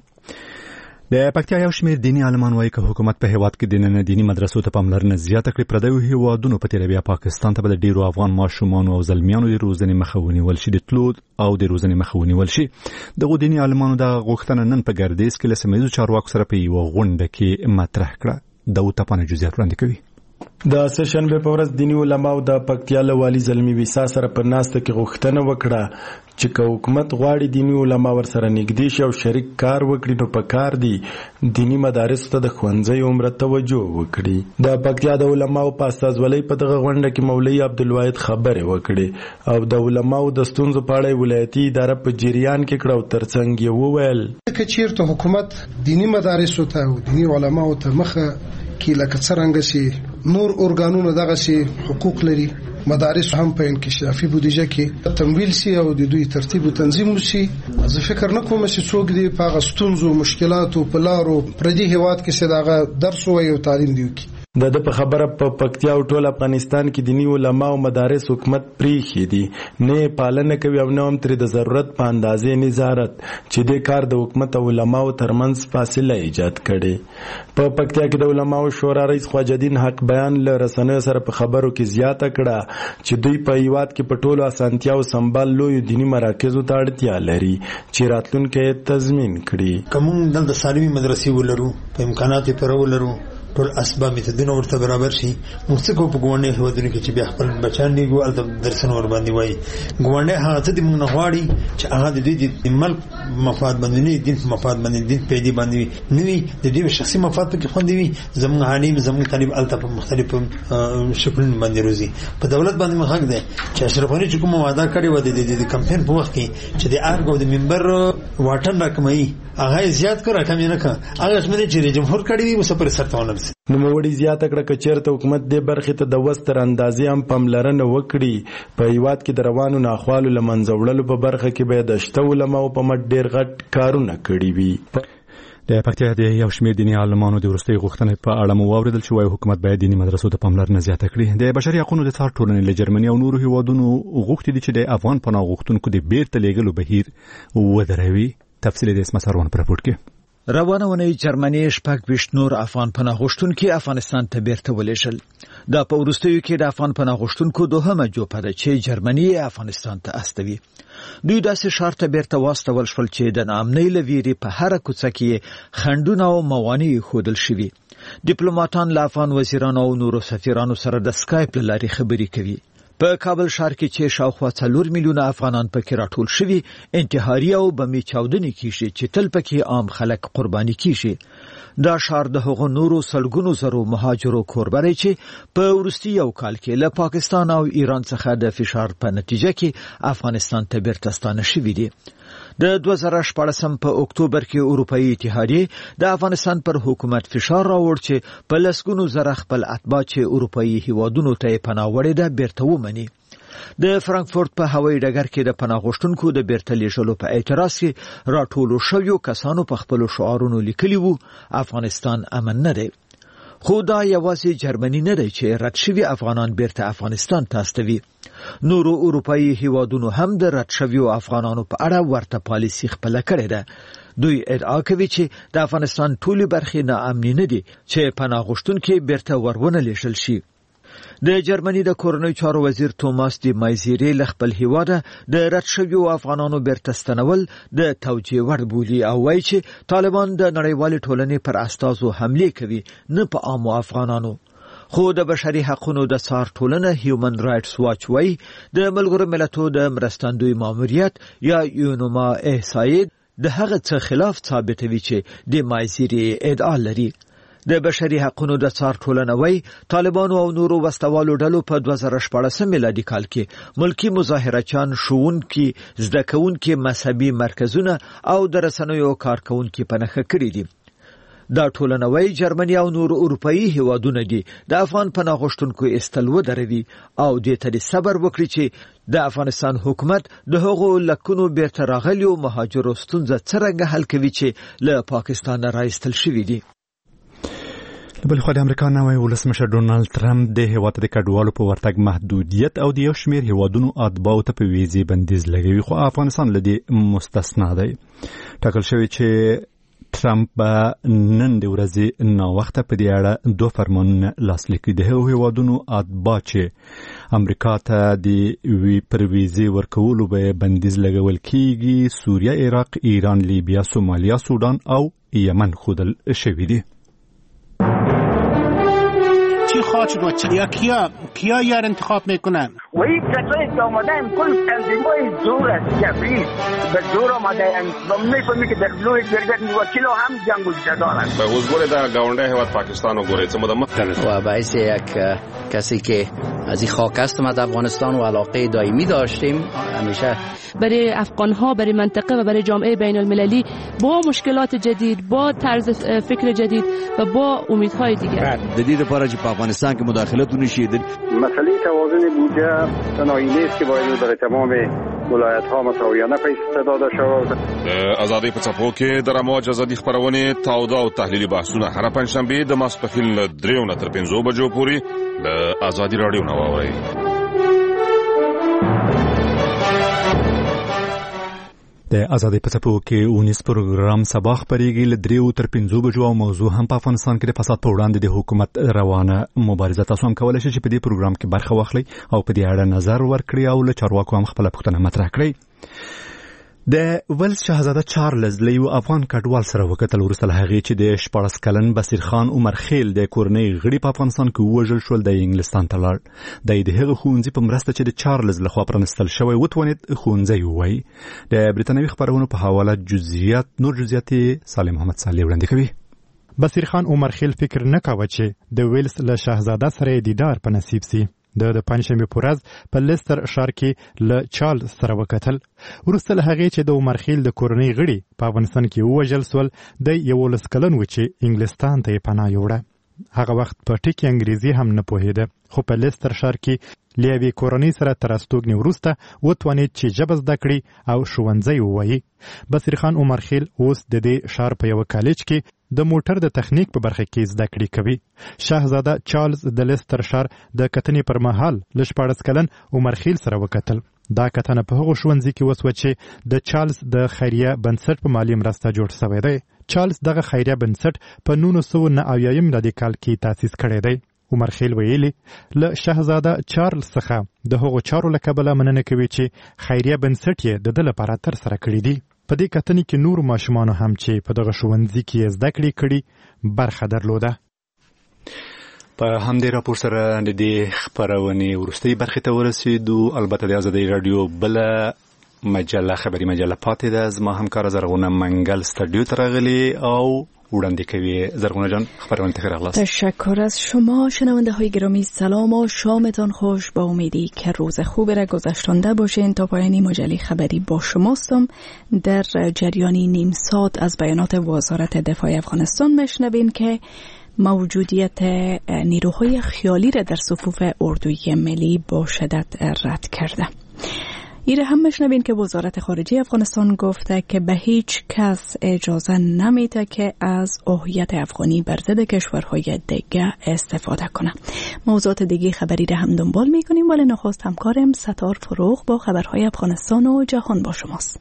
د پکتیا یو شمېر دیني عالمان وایي که حکومت په هیواد کې د نن دیني مدرسو ته پاملرنه زیاته کړي پردیو هیوادونو په تیر بیا پاکستان ته به د ډیرو افغان ماشومانو او زلمیانو د روزنې مخه ونیول شي، د تلو او د روزنې مخه ونیول شي. دغه دیني عالمانو د غوښتنه نن په ګردیز کې له سیمه چارواکو سره په یوه غونډه کې مطرح کړه. داود تپانه جزئیات وړاندې کوي. د سهشنبه په ورځ دینی علماو د پکتیا له والي زلمی ویسا سره په ناسته کې غوښتنه وکړه چې که حکومت غواړي دینی علما ورسره نږدې شي او شریک کار وکړي نو په کار دي دینی مدارس ته د ښوونځیو عمره توجه وکړي. د پکتیا د علماو په استازولۍ په دغه غونډه کې مولوي عبدالواحد خبرې وکړې او د علماو د ستونزو په اړه ولایتي اداره په جریان کې کړه او ترڅنګ یې وویل که چیرته حکومت دینی مدارسو ته او دینی علماو ته مخه کې لکه څرنګه چې نور ارګانونه دغه سي حقوق لري، مدارس هم په انکشافي بودیجه کې تمویل سي او د دوی ترتیب او تنظیم وشي. زه فکر نه کوم چې څوک دی په غستونزو مشکلاتو په لارو پردي هیواد کې سداغه درس وایي او تعلیم دی وکي. د په خبره په پکتیا او ټول افغانستان کې دینی علما او مدارس حکومت پریخي دي نه پالنه کوي او نه هم تر د ضرورت په اندازې نظارت چې د کار د حکومت او علماو ترمنځ فاصله ایجاد کړي. په پکتیا کې د علماو شورا رئیس خواجه الدین حق بیان له رسنیو سره په خبرو کې زیاته کړه چې دوی په هیواد کې په ټولو اسانتیاو سمبال لوی دینی مراکزو ته اړتیا لري چې راتلونکي تضمین کړي. کوم د سالمي مدرسې ولرو په امکاناتو پر ولرو ټول اسباب میتودونه ورته برابر شي. موږ څه کو په ګوانډي هیوادونو کې چې بیا خپل بچان دی ګوال د درسونه ور باندې وای ګوانډي هغه ته د موږ غواړي چې هغه د دې د ملک مفاد باندې نه دین په مفاد باندې دین په دې باندې نوي د دې شخصي مفاد کې خوندې وي. زموږ عالم زموږ طالب الته په مختلفو شکلونو باندې روزي. په دولت باندې موږ حق دی چې اشرف غني چې کوم وعده کړی و د کمپاین په وخت کې چې د ارګو د منبر واټن راکمایي هغه زیات کړه کم نه کړه هغه څنګه چې جمهور کړی وي وسه پر سرتونه نو موړي زیاته کړه چې چیرته حکومت دې برخې ته د وستر اندازې هم پاملرنه وکړي. په هیواد کې د روانو ناخوالو لمنځه وړلو په برخه کې به د شته علماو په مټ ډېر غټ کارونه کړي وي. د پکتیا د یو شمېر دیني عالمانو د وروستۍ غوښتنې په اړه مو واورېدل چې وایي حکومت باید دیني مدرسو ته پاملرنه زیاته کړي. د بشري حقوقو د څار ټولنې له جرمني او نورو هیوادونو غوښتي دي چې د افغان پناه غوښتونکو د بیرته لیږلو بهیر ودروي. تفصیل د اسمت سروان پر راپورټ کې روانه ونې جرمني شپږ ویشت نور افغان پناه غوښتونکي افغانستان ته بیرته ولېږل. دا په وروستیو کې د افغان پناه غوښتونکو دوهمه جوپه ده چې جرمني افغانستان ته استوي. دوی داسې ښار ته بیرته واستول شول چې د ناامنۍ له ویرې په هره کوڅه کې خنډونه او موانع ښودل شوي. ډیپلوماټان له افغان وزیرانو او نورو سفیرانو سره د سکایپ له لارې خبرې کوي. په کابل ښار کې چې شاوخوا 4 میلیونه افغانان پکې راټول شوي انتحاري او بمي چاودنې کیږي چې تل پکې عام خلک قرباني کیږي دا ښار د هغو نورو سلګونو زرو مهاجرو کوربری چې په وروستي یو کال کې له پاکستان او ایران څخه د فشار په نتیجه کې افغانستان ته بیرته ستانه شوي دي د 2014 په اکتوبر کې اروپאי اتحادیه د افغانستان پر حکومت فشار راوړ چې په لسګونو زره خپل اتباع چې اروپאי هیوادونو ته پناه وړي ده بیرته ومني د فرانکفورت په هوایي ډګر کې د پناه غوښتونکو د بیرته لیږلو په اعتراض کې راټولو شویو کسانو په خپل شعارونو لیکلي وو افغانستان امن نه دی خو دا یوازې جرمني نه دی چې رد شوي افغانان بیرته افغانستان ته استوي نورو اروپאי هیوادونو هم د رد شویو افغانانو په اړه ورته پالیسي خپله کړې ده دوی ادعا کوي چې د افغانستان ټولې برخې ناامنې نه دي چې پناه غوښتونکي بیرته ورونه لیږل شي د جرمني د کورنۍ چارو وزیر توماس دی مایزيری له خپل هیواده د رد شویو افغانانو بیرته ستنول د توجیه وړ بولي او وایي چې طالبان د نړیوالې ټولنې پر اساسو حمله کوي نه په عامو افغانانو خو د بشري حقوقو د څار ټولنه هیومن رائټس واچ وایي د ملګرو ملتونو د مرستندوی ماموریت یا یونوما احصایې د هغه څه خلاف ثابتوي چې د مایزيری ادعا لري د بشري حقوقو د څار ټولنه وایي طالبانو او نورو وسوالو ډلو په 2014 میلادي کال کې ملکی مظاهرچیان شوونکي زده کوونکي مذهبي مرکزونه او د رسنیو کارکونکي په نښه کړي دي دا ټولنه وایي جرمني او نور اروپאי هیوادونه دي د افغان پناه غوښتونکو استل ودروي او د تدې صبر وکړي چې د افغانستان حکومت د هغو لکونو بیرته راغلیو مهاجرو ستونزه څرنګه حل کوي چې له پاکستان راایستل شوي دي بل خو د امریکا نوی ولسمشر ډونالد ترامپ د هیواد د کډوالو په ورتګ محدودیت او د یو شمیر هیوادونو اتباعو ته په ویزې بندیز لګوي خو افغانستان له دې مستثنا دی ټاکل شوی چې ترامپ نن د ورځې ناوخته په دې اړه 2 فرمانونه لاسلیک کړي د هیوادونو اتباع چې امریکا ته د پر ویزې ورکولو به بندیز لګول کیږي سوریه عراق ایران لیبیا سومالیا سودان او یمن خودل شوی دي چی خواهد شد یا کیا یار انتخاب میکنن و این کسایی که آمدن کل تنظیم‌های زور است جبری به زور آمدن و میفهمی که در لوی گردن وکیل هم جنگ و جدال است به حضور در گاونده هیواد پاکستان و گوریت مدمت و باعث یک کسی که از این خاک هستم از افغانستان و علاقه دائمی داشتیم همیشه برای افغان‌ها برای منطقه و برای جامعه بین المللی با مشکلات جدید با طرز فکر جدید و با امیدهای دیگر جدید لپاره چې په افغانستان کې مداخلت ونشي مسئله توازن بودجه تنهایی نیست که باید برای تمام ولایت‌ها مساویانه پیسې داده شود ازادي په څپو کې د رموج ازادي خبرونه تاوده او تحلیلي بحثونه هر پنځشنبه د ماسپښین له 3 نه تر 5 بجو پورې د ازادي رادیو نه واورئ د ازادي په څپو کې اونیس پروګرام سبا خبرېږي له 3 تر 5 بجو او موضوع هم په افغانستان کې د فساد په وړاندې د حکومت روانه مبارزه تاسو هم کولای شئ چې په دې پروګرام کې برخه واخلئ او په دې اړه نظر ورکړئ او له چارواکو هم خپل پوښتنه مطرح کړئ د ویلز شاهزاده چارلز له یو افغان کډوال سره وکتل وروسته له هغې چې د 14 کلن بصیر خان عمر خیل د کورنۍ غړي په افغانستان کې ووژل شول د انګلستان ته لاړ د هغه ښوونځي په مرسته چې د چارلز لخوا پرانستل شوی وتوانید ښوونځی ووایي د بریتانوي خبرونو په حواله نور جزئیات سالم محمد صالح وړاندې کوي بصیر خان عمر خیل فکر نه کاوه چې د ویلز له شاهزاده سره دیدار په نصیب سي د پنځشنبه په ورځ په لیستر ښار کې له چارلز سره وکتل وروسته له هغې چې د عمر خیل د کورنۍ غړي په افغانستان کې ووژل سول د 11 کلن و چې انګلستان ته یې پناه یوړه هغه وخت په ټکی انګریزي هم نه پوهېده خو په لیستر ښار کې له یوې کورنۍ سره تر استوګنې وروسته وتوانید چې ژبه زده کړي او ښوونځی ووایي بصیر خان عمر خیل اوس د دې ښار په یوه کالج کې د موټر د تخنیک په برخه کې زده کړې کوي شاهزاده چارلز د لیستر ښار د کتنې پر مهال له 14 کلن عمر خیل سره وکتل دا کتنه په هغو ښوونځي کې وسوه چې د چارلز د خیریه بنسټ په مالي مرسته جوړ شوی دی چارلز دغه خیریه بنسټ په 1999 میلادي کال کې تاسیس کړی دی عمر خیل ویلي له شاهزاده چارلز څخه د هغو چارو له کبله مننه کوي چې خیریه بنسټ یې د ده لپاره ترسره کړي دي په دې کتنې کې نور ماشومانو هم چې په دغه ښوونځي کې زده کړې کړي برخه درلوده په همدې راپور سره د دې خبرونې وروستۍ برخې ته ورسېدو. البته د ازادۍ رادیو بل مجله خبری مجله پاتې ده. زما همکار زرغونه منګل استودیو ته راغلی او وړاندې کوي. زرغونه جان خبرونه ته راغلاست. تشکر از شما شنونده های گرامی. سلام و شامتان خوش. با امیدی که روز خوبی را گذشتانده باشین. تا پایانی مجله خبری با شماستم. در جریانی نیم ساعت از بیانات وزارت دفاع افغانستان میشنوین که موجودیت نیروهای خیالی را در صفوف اردوی ملی با شدت رد کرده. ایره هم میشنوین که وزارت خارجه افغانستان گفته که به هیچ کس اجازه نمیده که از هویت افغانی بر ضد کشورهای دیگه استفاده کنه. موضوعات دیگه خبری را هم دنبال میکنیم، ولی نخست همکارم ستار فروغ با خبرهای افغانستان و جهان با شماست.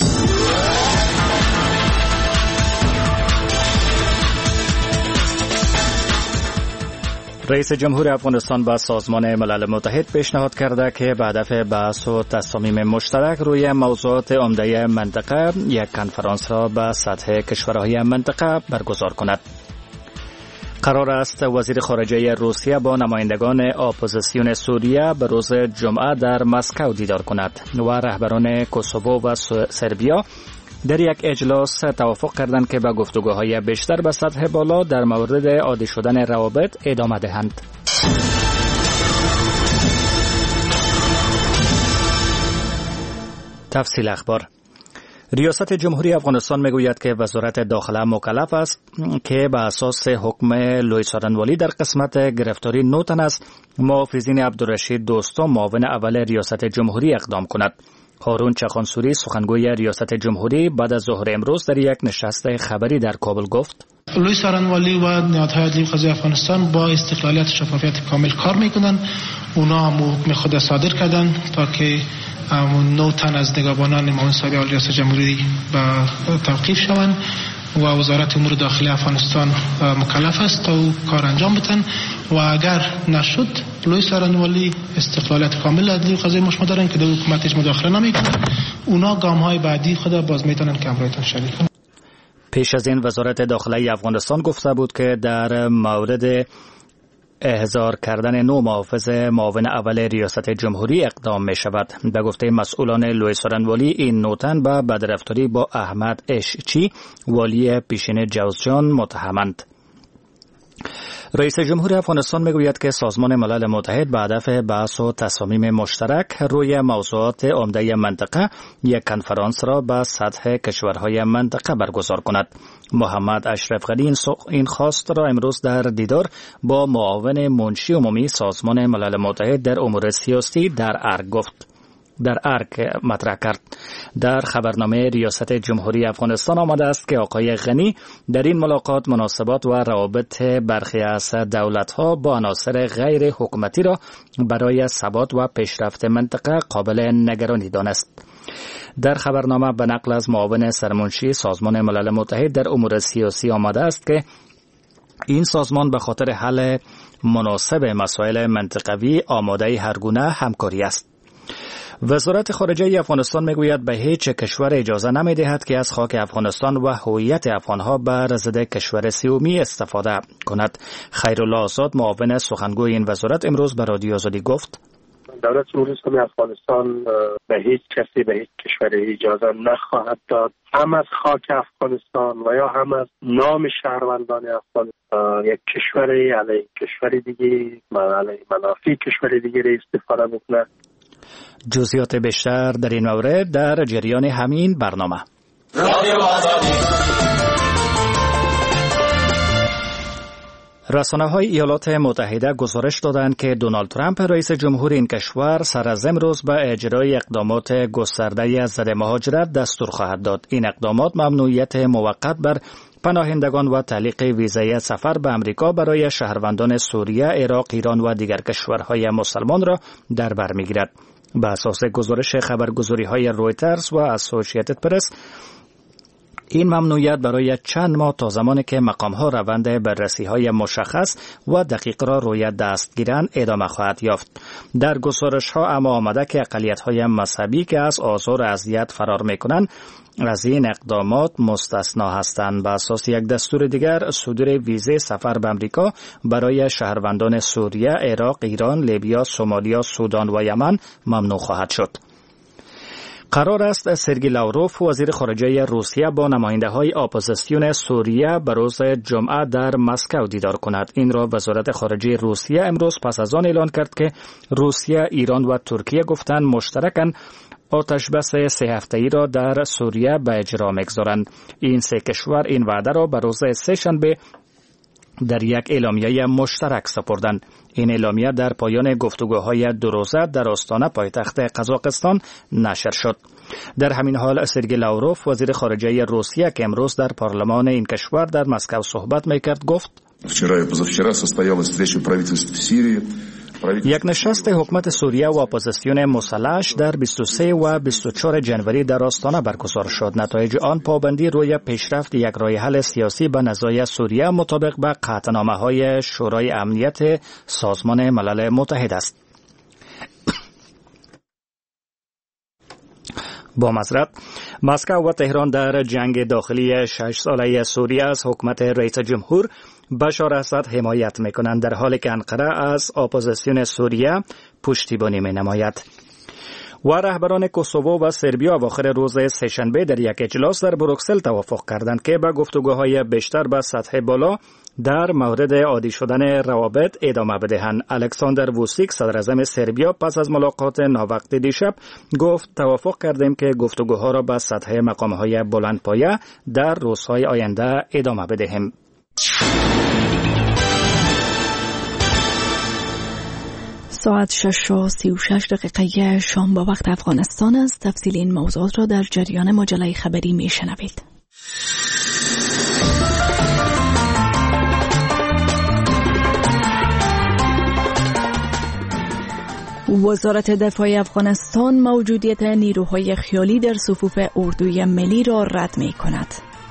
رئیس جمهور افغانستان با سازمان ملل متحد پیشنهاد کرده که به هدف بحث و تصامیم مشترک روی موضوعات عمده منطقه یک کنفرانس را به سطح کشورهای منطقه برگزار کند. قرار است وزیر خارجه روسیه با نمایندگان اپوزیسیون سوریه به روز جمعه در مسکو دیدار کند و رهبران کوسوو و سربیا در یک اجلاس توافق کردند که به گفتگوهای بیشتر به سطح بالا در مورد عادی شدن روابط ادامه دهند. تفصیل اخبار. ریاست جمهوری افغانستان میگوید که وزارت داخله مکلف است که به اساس حکم لوی سارنوالی در قسمت گرفتاری 9 تن از محافظین عبدالرشید دوستم معاون اول ریاست جمهوری اقدام کند. هارون چخانسوری سخنگوی ریاست جمهوری بعد از ظهر امروز در یک نشست خبری در کابل گفت: لوی سارنوالی و نهادهای عدلی قضایی افغانستان با استقلالیت و شفافیت کامل کار میکنن. اونا هم حکم خود صادر کردن تا که 9 تن از نگهبانان معاون سابق اول ریاست جمهوری به توقیف شوند و وزارت امور داخلی افغانستان مکلف است تا کار انجام بدن و اگر نشد لوی سارنوالی استقلالیت کامل عدلی قضایی مش دارن که در حکومتش مداخله نمیکنه. اونا گام‌های بعدی خود باز میتونن که همراهتون شریک کنن. پیش از این وزارت داخلی افغانستان گفته بود که در مورد احضار کردن 9 محافظ معاون اول ریاست جمهوری اقدام می شود. به گفته مسئولان لوی سارنوالی این 9 تن به بدرفتاری با احمد اشچی والی پیشین جوزجان متهمند. رئیس جمهور افغانستان میگوید که سازمان ملل متحد به هدف بحث و تصامیم مشترک روی موضوعات عمده منطقه یک کنفرانس را به سطح کشورهای منطقه برگزار کند. محمد اشرف غنی این خواست را امروز در دیدار با معاون منشی عمومی سازمان ملل متحد در امور سیاسی در ارگ مطرح کرد. در خبرنامه ریاست جمهوری افغانستان آمده است که آقای غنی در این ملاقات مناسبات و روابط برخی از دولت‌ها با عناصر غیر حکومتی را برای ثبات و پیشرفت منطقه قابل نگرانی دانست. در خبرنامه به نقل از معاون سرمنشی سازمان ملل متحد در امور سیاسی آمده است که این سازمان به خاطر حل مناسب مسائل منطقوی آماده هر گونه همکاری است. وزارت خارجه افغانستان میگوید به هیچ کشور اجازه نمیدهد که از خاک افغانستان و هویت افغانها بر ضد کشور سومی استفاده کند. خیرالله آزاد معاون سخنگوی این وزارت امروز به رادیو آزادی گفت: دولت جمهوری اسلامی افغانستان به هیچ کسی به هیچ کشور اجازه نخواهد داد هم از خاک افغانستان و یا هم از نام شهروندان افغانستان یک کشوری علیه کشوری دیگه علیه منافع کشوری دیگه استفاده بکنه. جزئیات بیشتر در این مورد در جریان همین برنامه. رسانه‌های ایالات متحده گزارش دادند که دونالد ترامپ رئیس جمهور این کشور سر از امروز به اجرای اقدامات گسترده‌ای از ضد مهاجرت دستور خواهد داد. این اقدامات ممنوعیت موقت بر پناهندگان و تعلیق ویزای سفر به امریکا برای شهروندان سوریه، عراق، ایران و دیگر کشورهای مسلمان را در بر می‌گیرد. به اساس گزارش خبرگزاری‌های رویترز و اسوسییتد پرس، این ممنوعیت برای چند ماه تا زمانی که مقام‌ها روند بررسی‌های مشخص و دقیق را روی دست گیرند ادامه خواهد یافت. در گزارش‌ها اما آمده که اقلیت‌های مذهبی که از آزار و اذیت فرار می‌کنند از این اقدامات مستثنا هستند. بر اساس یک دستور دیگر صدور ویزه سفر به آمریکا برای شهروندان سوریه، عراق، ایران، لیبیا، سومالیا، سودان و یمن ممنوع خواهد شد. قرار است سرگئی لاوروف وزیر خارجه روسیه با نماینده‌های اپوزیسیون سوریه به روز جمعه در مسکو دیدار کند. این را وزارت خارجه روسیه امروز پس از آن اعلان کرد که روسیه، ایران و ترکیه گفتند مشترکاً آتش بس 3 هفته‌ای را در سوریه به اجرا می‌گذارند. این 3 کشور این وعده را به روز سه‌شنبه در یک اعلامیه مشترک سپردند. این اعلامیه در پایان گفتگوهای 2 روزه در آستانه پایتخت قزاقستان نشر شد. در همین حال سرگئی لاوروف وزیر خارجه روسیه که امروز در پارلمان این کشور در مسکو صحبت می‌کرد گفت یک نشست حکومت سوریه و اپوزیسیون مسلح در 23 و 24 جنوری در آستانه برگزار شد. نتایج آن پابندی روی پیشرفت یک راه حل سیاسی به نزاع سوریه مطابق به قطعنامه‌های شورای امنیت سازمان ملل متحد است. با معذرت، مسکو و تهران در جنگ داخلی 6 ساله سوریه از حکومت رئیس جمهور بشار اسد حمایت می‌کنند، در حالی که انقره از اپوزیسیون سوریه پشتیبانی می‌نماید. و رهبران کوسوو و سربیا اواخر روز سه‌شنبه در یک اجلاس در بروکسل توافق کردند که به گفتگوهای بیشتر به سطح بالا در مورد عادی شدن روابط ادامه بدهند. الکساندر ووسیک صدر اعظم سربیا پس از ملاقات ناوقت دیشب گفت توافق کردیم که گفتگوها را به سطح مقام‌های بلندپایه در روزهای آینده ادامه بدهیم. ساعت 6:36 شام با وقت افغانستان است. تفصیل این موضوعات را در جریان مجله خبری میشنوید. وزارت دفاع افغانستان موجودیت نیروهای خیالی در صفوف اردوی ملی را رد می کند.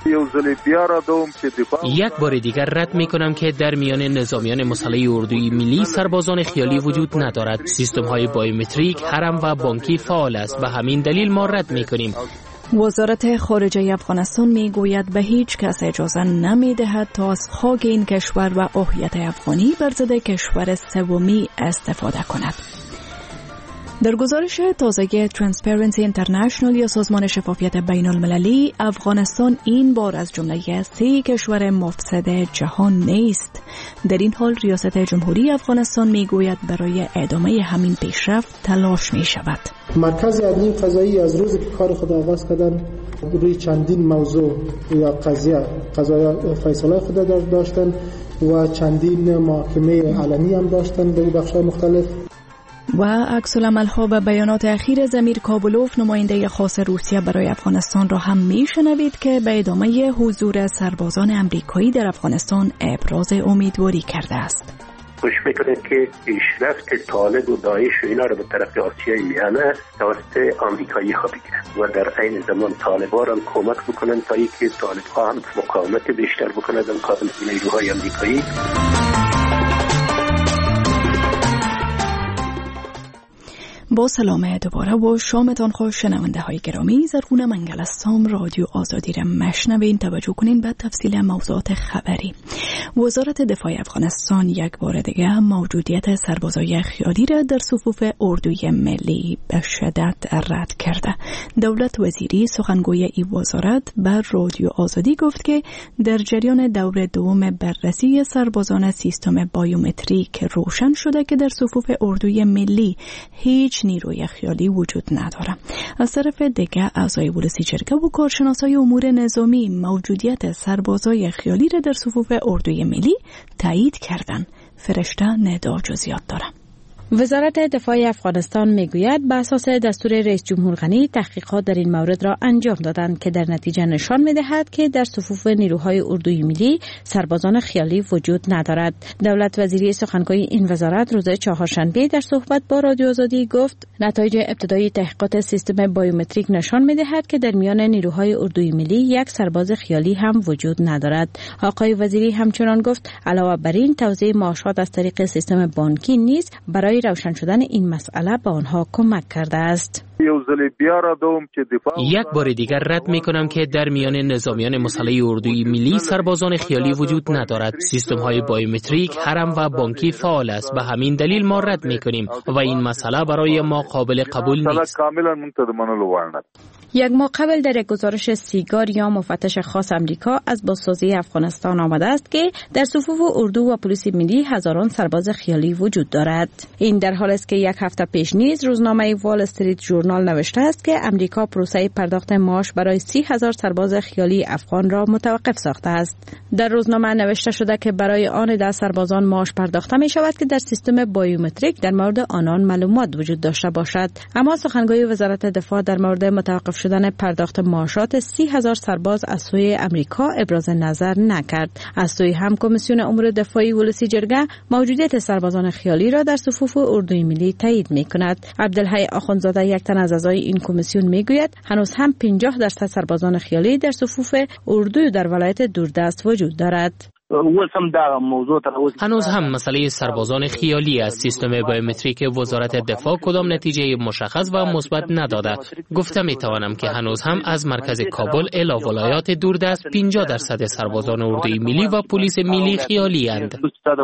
یک بار دیگر رد می کنم که در میان نظامیان مسلح اردوی ملی سربازان خیالی وجود ندارد. سیستم های بایومتریک، هرم و بانکی فعال است. به همین دلیل ما رد می کنیم. وزارت خارجه افغانستان می گوید به هیچ کس اجازه نمی دهد تا از خاک این کشور و هویت افغانی بر ضد کشور سومی استفاده کند. در گزارش تازه ترانسپرنسی اینترنشنال یا سازمان شفافیت بین المللی، افغانستان این بار از جمله 3 کشور مفسد جهان نیست. در این حال ریاست جمهوری افغانستان میگوید برای ادامه همین پیشرفت تلاش می شود. مرکز عدلیه قضایی از روزی که کار خود آغاز کردن روی چندین موضوع یا قضایا فیصله خود داشتن و چندین محاکمه علنی هم داشتن به بخش‌های مختلف. و عکس‌العمل‌ها و بیانات اخیر زمیر کابلوف نماینده خاص روسیه برای افغانستان را هم میشنوید که به ادامه حضور سربازان امریکایی در افغانستان ابراز امیدواری کرده است. خوش میکنید که پیشرفت طالب و داعش و اینا رو به طرف آسیای میانه توسط آمریکایی ها بگیرن و در عین زمان طالبان را کمک بکنن تا اینکه طالب‌ها هم مقاومت بیشتر بکنند در مقابل نیروهای آمریکایی. با سلام دوباره و شامتان خوش شنونده های گرامی. زرغون منگل هستم. رادیو آزادی را مشنوین. توجه کنین به تفصیل موضوعات خبری. وزارت دفاع افغانستان یک بار دیگه موجودیت سربازای خیالی را در صفوف اردوی ملی به شدت رد کرده. دولت وزیری سخنگوی این وزارت بر رادیو آزادی گفت که در جریان دور دوم بررسی سربازان سیستم بایومتریک روشن شده که در صفوف اردوی ملی هیچ نیروی خیالی وجود نداره. از طرف دیگه اعضای ولسی جرگه و کارشناسای امور نظامی موجودیت سربازای خیالی را در صفوف اردوی ملی تایید کردن. فرشته ندا جزئیات داره. وزارت دفاع افغانستان میگوید بر اساس دستور رئیس جمهور غنی تحقیقات در این مورد را انجام دادند که در نتیجه نشان می‌دهد که در صفوف نیروهای اردوی ملی سربازان خیالی وجود ندارد. دولت وزیری سخنگوی این وزارت روز چهارشنبه در صحبت با رادیو آزادی گفت نتایج ابتدایی تحقیقات سیستم بایومتریک نشان می‌دهد که در میان نیروهای اردوی ملی یک سرباز خیالی هم وجود ندارد. آقای وزیری همچنان گفت علاوه بر این توزیع معاشات از طریق سیستم بانکی نیز برای روشن شدن این مسئله به آنها کمک کرده است. یک بار دیگر رد می کنم که در میان نظامیان مسلح اردوی ملی سربازان خیالی وجود ندارد. سیستم های بایومتریک، هرم و بانکی فعال است. به همین دلیل ما رد می کنیم و این مسئله برای ما قابل قبول نیست. یک ماه قبل در یک گزارش سیگار یا مفتش خاص امریکا از بازسازی افغانستان آمده است که در صفوف اردو و پلیس ملی هزاران سرباز خیالی وجود دارد. این در حالی است که یک هفته پیش نیز روزنامه وال استریت ژورنال نوشته است که امریکا پروسه پرداخت معاش برای 30,000 سرباز خیالی افغان را متوقف ساخته است. در روزنامه نوشته شده که برای آن 10 سربازان معاش پرداخته می شود که در سیستم بایومتریک در مورد آنان معلومات وجود داشته باشد. اما سخنگوی وزارت دفاع در مورد متوقف شدن پرداخت معاشات 30,000 سرباز از سوی امریکا ابراز نظر نکرد. از سوی هم کمیسیون امور دفاعی ولسی جرگه موجودیت سربازان خیالی را در صفوف اردوی ملی تایید می‌کند. عبدالحی آخوندزاده یک تن از اعضای این کمیسیون میگوید هنوز هم 50% سربازان خیالی در صفوف اردو در ولایت دوردست وجود دارد. هنوز هم مسئله سربازان خیالی از سیستم بایومتریک وزارت دفاع کدام نتیجه مشخص و مثبت نداده. گفته می توانم که هنوز هم از مرکز کابل الی ولایات دوردست 50% سربازان اردوی ملی و پلیس ملی خیالی اند.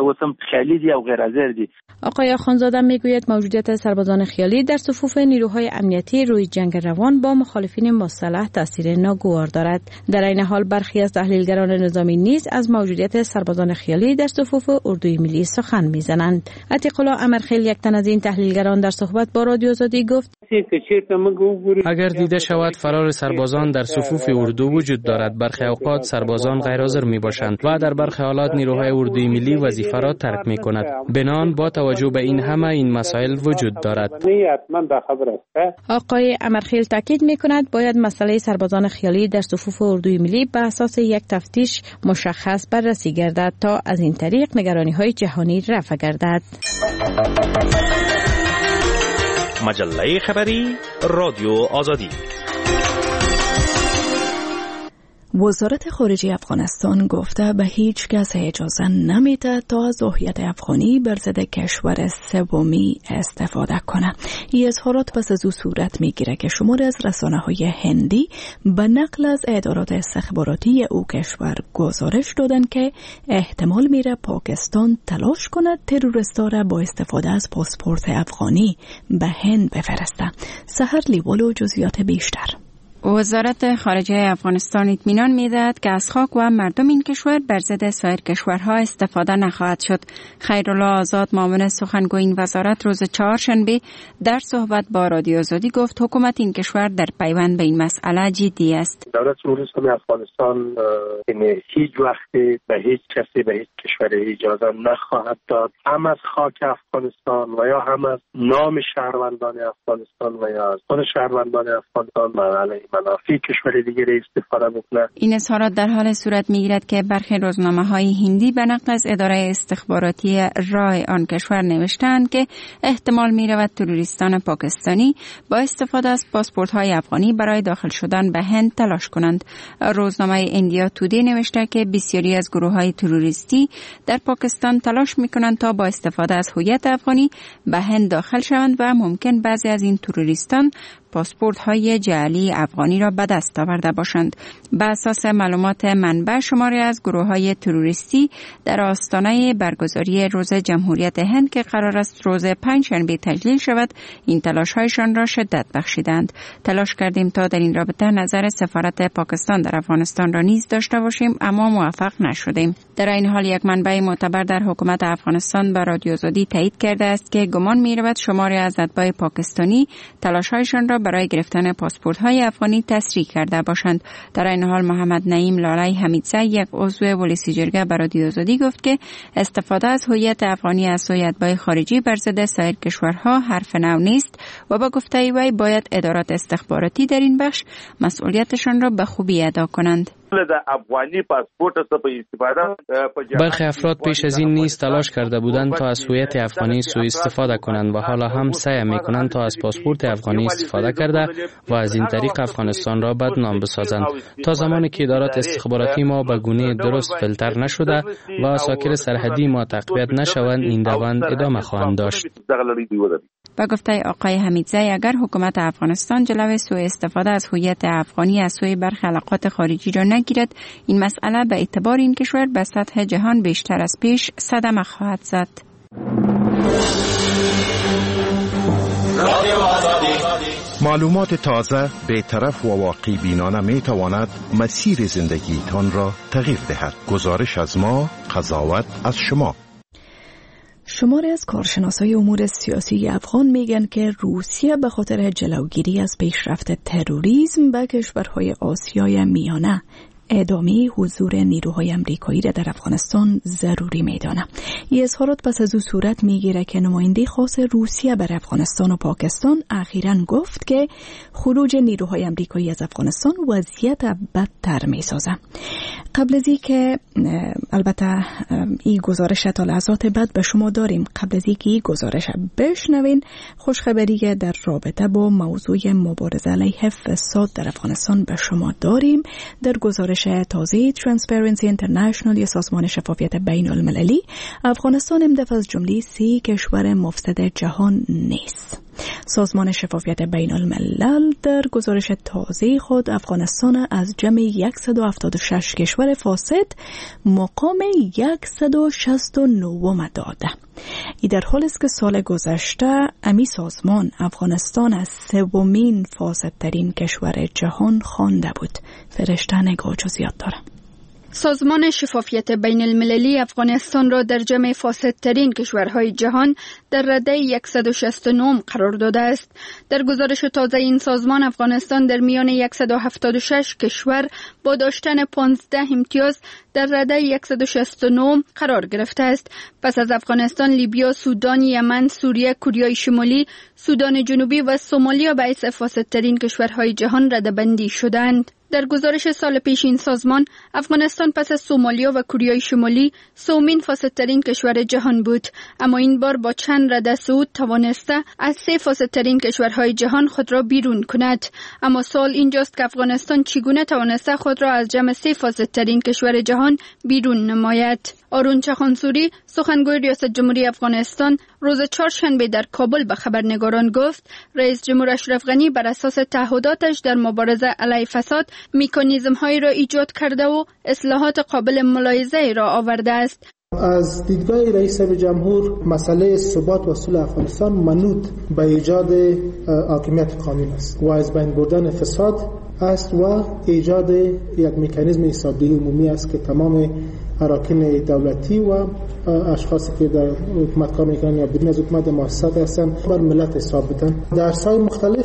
آقای آخوندزاده میگوید موجودیت سربازان خیالی در صفوف نیروهای امنیتی روی جنگ روان با مخالفین مسلح تاثیر ناگوار دارد. در این حال برخی از تحلیلگران نظامی نیز از موجودیت سربازان خیالی در صفوف اردوی ملی سخن میزنند. عتیق الله امرخیل یک تن از این تحلیلگران در صحبت با رادیو آزادی گفت اگر دیده شود فرار سربازان در صفوف اردو وجود دارد. برخی اوقات سربازان غیر حاضر می باشند و در برخی حالات نیروهای اردوی ملی وظیفه را ترک می کند. بنان با توجه به این همه این مسائل وجود دارد. آقای امرخیل تاکید می کند باید مسئله سربازان خیالی در صفوف اردوی ملی به اساس یک تفتیش مشخص بررسی گردد تا از این طریق نگرانی‌های جهانی رفع گردد. مجله خبری رادیو آزادی. وزارت خارجه افغانستان گفته به هیچ کس اجازه نمیده تا از هویت افغانی بر ضد کشور سومی استفاده کنه. این اظهارات پس از او صورت میگیره که شماری از رسانه‌های هندی به نقل از ادارات استخباراتی او کشور گزارش دادن که احتمال میره پاکستان تلاش کنه تروریستا را با استفاده از پاسپورت افغانی به هند بفرسته. سحر لیوالو جزئیات بیشتر. وزارت خارجه افغانستان اطمینان می‌دهد که از خاک و مردم این کشور بر ضد سایر کشورها استفاده نخواهد شد. خیرالله آزاد معاون سخنگوی این وزارت روز چهارشنبه در صحبت با رادیو آزادی گفت حکومت این کشور در پیوند به این مسئله جدی است. دولت جمهوری اسلامی افغانستان هیچ وقت به هیچ کسی به هیچ کشوری اجازه نخواهد داد هم از خاک افغانستان و یا هم از نام شهروندان افغانستان و یا از خود شهروندان افغانستان منافع کشور دیگر استفاده بکنه. این اظهارات در حال صورت میگیرد که برخی روزنامه‌های هندی به نقل از اداره استخباراتی رای آن کشور نوشتند که احتمال می‌رود تروریستان پاکستانی با استفاده از پاسپورت‌های افغانی برای داخل شدن به هند تلاش کنند. روزنامه ایندیا تودی نوشته که بسیاری از گروه‌های تروریستی در پاکستان تلاش می‌کنند تا با استفاده از هویت افغانی به هند داخل شوند و ممکن بعضی از این تروریستان پاسپورت‌های جعلی افغانی را به دست آورده باشند. به اساس معلومات منبع شماری از گروه‌های تروریستی در آستانه برگزاری روز جمهوریت هند که قرار است روز پنجشنبه تجلیل شود این تلاش‌هایشان را شدت بخشیدند. تلاش کردیم تا در این رابطه نظر سفارت پاکستان در افغانستان را نیز داشته باشیم اما موفق نشدیم. در این حال یک منبع معتبر در حکومت افغانستان به رادیو آزادی تایید کرده است که گمان می‌رود شماری از اتباع پاکستانی تلاش‌هایشان را برای گرفتن پاسپورت‌های افغانی تسریع کرده باشند. در این حال محمد نعیم لالای حمیدزی، یک عضو ولسی جرگه بر رادیو آزادی، گفت که استفاده از هویت افغانی از سوی اتباع خارجی بر ضد سایر کشورها حرف نو نیست و با گفته وی باید ادارات استخباراتی در این بخش مسئولیتشان را به خوبی ادا کنند. برخی افراد پیش از این نیز تلاش کرده بودند تا از هویت افغانی سوء استفاده کنند و حالا هم سعی می‌کنند تا از پاسپورت افغانی استفاده کرده و از این طریق افغانستان را بدنام بسازند. تا زمانی که ادارات استخباراتی ما به گونه درست فیلتر نشده و اساکر سرحدی ما تقویت نشوند، این روند ادامه خواهد داشت. با گفته آقای حمیدزی، اگر حکومت افغانستان جلوی سوء استفاده از هویت افغانی از سوی برخی علاقات خارجی را نگیرد، این مسئله به اعتبار این کشور به سطح جهان بیشتر از پیش صدمه خواهد زد. معلومات تازه، بی‌طرف و واقعی بینانه می تواند مسیر زندگیتان را تغییر دهد. گزارش از ما، قضاوت از شما. شماری از کارشناسای امور سیاسی افغان میگن که روسیه به خاطر جلوگیری از پیشرفت تروریسم به کشورهای آسیای میانه ادامه حضور نیروهای امریکایی را در افغانستان ضروری میدانه. این اظهارات پس از او صورت میگیره که نماینده خاص روسیه بر افغانستان و پاکستان اخیراً گفت که خروج نیروهای امریکایی از افغانستان وضعیت بدتر میسازه. قبل از این که البته این گزارش تا لحظات بعد به شما داریم، قبل از این که این گزارش بشنوین، خوشخبری در رابطه با موضوع مبارزه علیه فساد در افغانستان به شما داریم. در گزارش تازه ترانسپرنسی اینترنشنال یا سازمان شفافیت بین المللی، افغانستان امدفع از جمله 3 کشور مفسد جهان نیست. سازمان شفافیت بین الملل در گزارش تازه خود افغانستان از جمع 176 کشور فاسد مقام 169 داده. این در حالی است که سال گذشته امی سازمان افغانستان از 3مین فاسدترین کشور جهان خوانده بود. فرشته نگاه جزئیات داره. سازمان شفافیت بین المللی افغانستان را در جمع فاسدترین کشورهای جهان در رده 169 قرار داده است. در گزارش تازه این سازمان، افغانستان در میان 176 کشور با داشتن 15 امتیاز در رده 169 قرار گرفته است. پس از افغانستان، لیبیا، سودان، یمن، سوریه، کره شمالی، سودان جنوبی و سومالیا باعث فاسدترین کشورهای جهان رده‌بندی شدند. در گزارش سال پیش این سازمان، افغانستان پس از سومالیا و کره شمالی 3مین فاسدترین کشور جهان بود، اما این بار با چند رده صعود توانسته از 3 فاسدترین کشورهای جهان خود را بیرون کند. اما سوال اینجاست که افغانستان چگونه توانسته خود را از جمع 3 فاسدترین کشور جهان بیرون نماید؟ آرون چخانسوری، سخنگوی ریاست جمهوری افغانستان، روز چهارشنبه در کابل به خبرنگاران گفت رئیس جمهور اشرف غنی بر اساس تعهداتش در مبارزه علیه فساد مکانیزم‌هایی را ایجاد کرده و اصلاحات قابل ملاحظه را آورده است. از دیدگاه رئیس جمهور، مسئله ثبات و صلح افغانستان منوط به ایجاد حاکمیت قانون است و از بین بردن فساد است و ایجاد یک مکانیزم حسابدهی عمومی است که تمام اراکین دولتی و اشخاصی که در حکومت کار میکنن یا بیرون از حکومت مؤسسات هستن بر ملت حساب بدن. در سای مختلف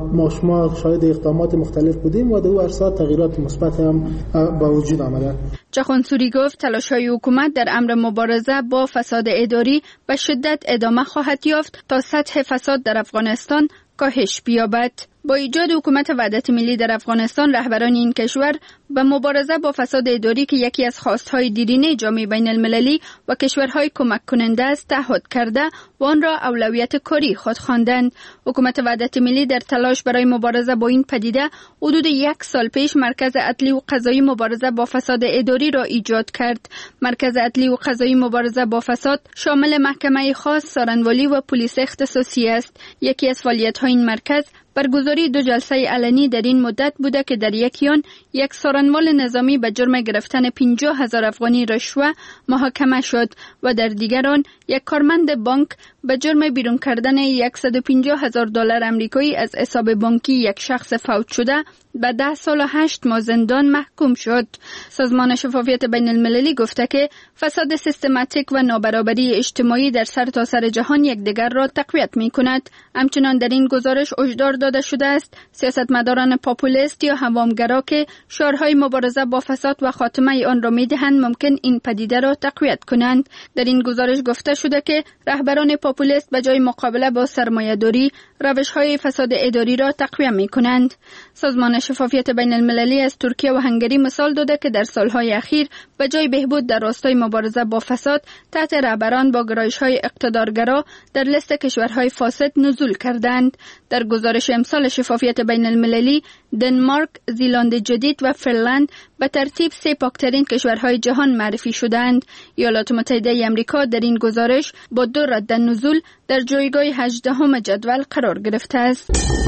ما شاهد اقدامات مختلف بودیم و در اون عرصه تغییرات مثبت هم با وجود آمدن. چخانسوری گفت تلاش‌های حکومت در امر مبارزه با فساد اداری به شدت ادامه خواهد یافت تا سطح فساد در افغانستان کاهش بیابد. با ایجاد حکومت وحدت ملی در افغانستان، رهبران این کشور به مبارزه با فساد اداری که یکی از خواستهای دیرینه جامعه بین المللی و کشورهای کمک کننده است تعهد کرده و آن را اولویت کاری خود خواندند. حکومت وحدت ملی در تلاش برای مبارزه با این پدیده حدود 1 سال پیش مرکز عدلی و قضایی مبارزه با فساد اداری را ایجاد کرد. مرکز عدلی و قضایی مبارزه با فساد شامل محکمه خاص، سارنوالی و پلیس اختصاصی است. یکی از فعالیت‌های این مرکز برگزاری 2 جلسه علنی در این مدت بوده که در یکی آن یک سارنوال نظامی به جرم گرفتن 50,000 افغانی رشوه محاکمه شد و در دیگر آن یک کارمند بانک به جرم بیرون کردن $150,000 آمریکایی از حساب بانکی یک شخص فوت شده به 10 سال و 8 ماه زندان محکوم شد. سازمان شفافیت بین المللی گفته که فساد سیستماتیک و نابرابری اجتماعی در سرتاسر جهان یکدیگر را تقویت می کند. همچنان در این گزارش هشدار داده شده است سیاستمداران پاپولیست یا هوامگرا که شعارهای مبارزه با فساد و خاتمه آن را می دهند ممکن این پدیده را تقویت کنند. در این گزارش گفته شده که رهبران پاپولیست به جای مقابله با سرمایه‌داری روش‌های فساد اداری را تقویت می‌کنند. سازمان شفافیت بین المللی از ترکیه و هنگری مثال داده که در سالهای اخیر به جای بهبود در راستای مبارزه با فساد تحت رهبران با گرایش‌های اقتدارگرا در لیست کشورهای فاسد نزول کردند. در گزارش امسال شفافیت بین المللی دنمارک، زیلند جدید و فنلند به ترتیب 3 پاکترین کشورهای جهان معرفی شدند. ایالات متحده آمریکا در این گزارش با 2 رد نزول در جایگاه 18 جدول قرار گرفته است.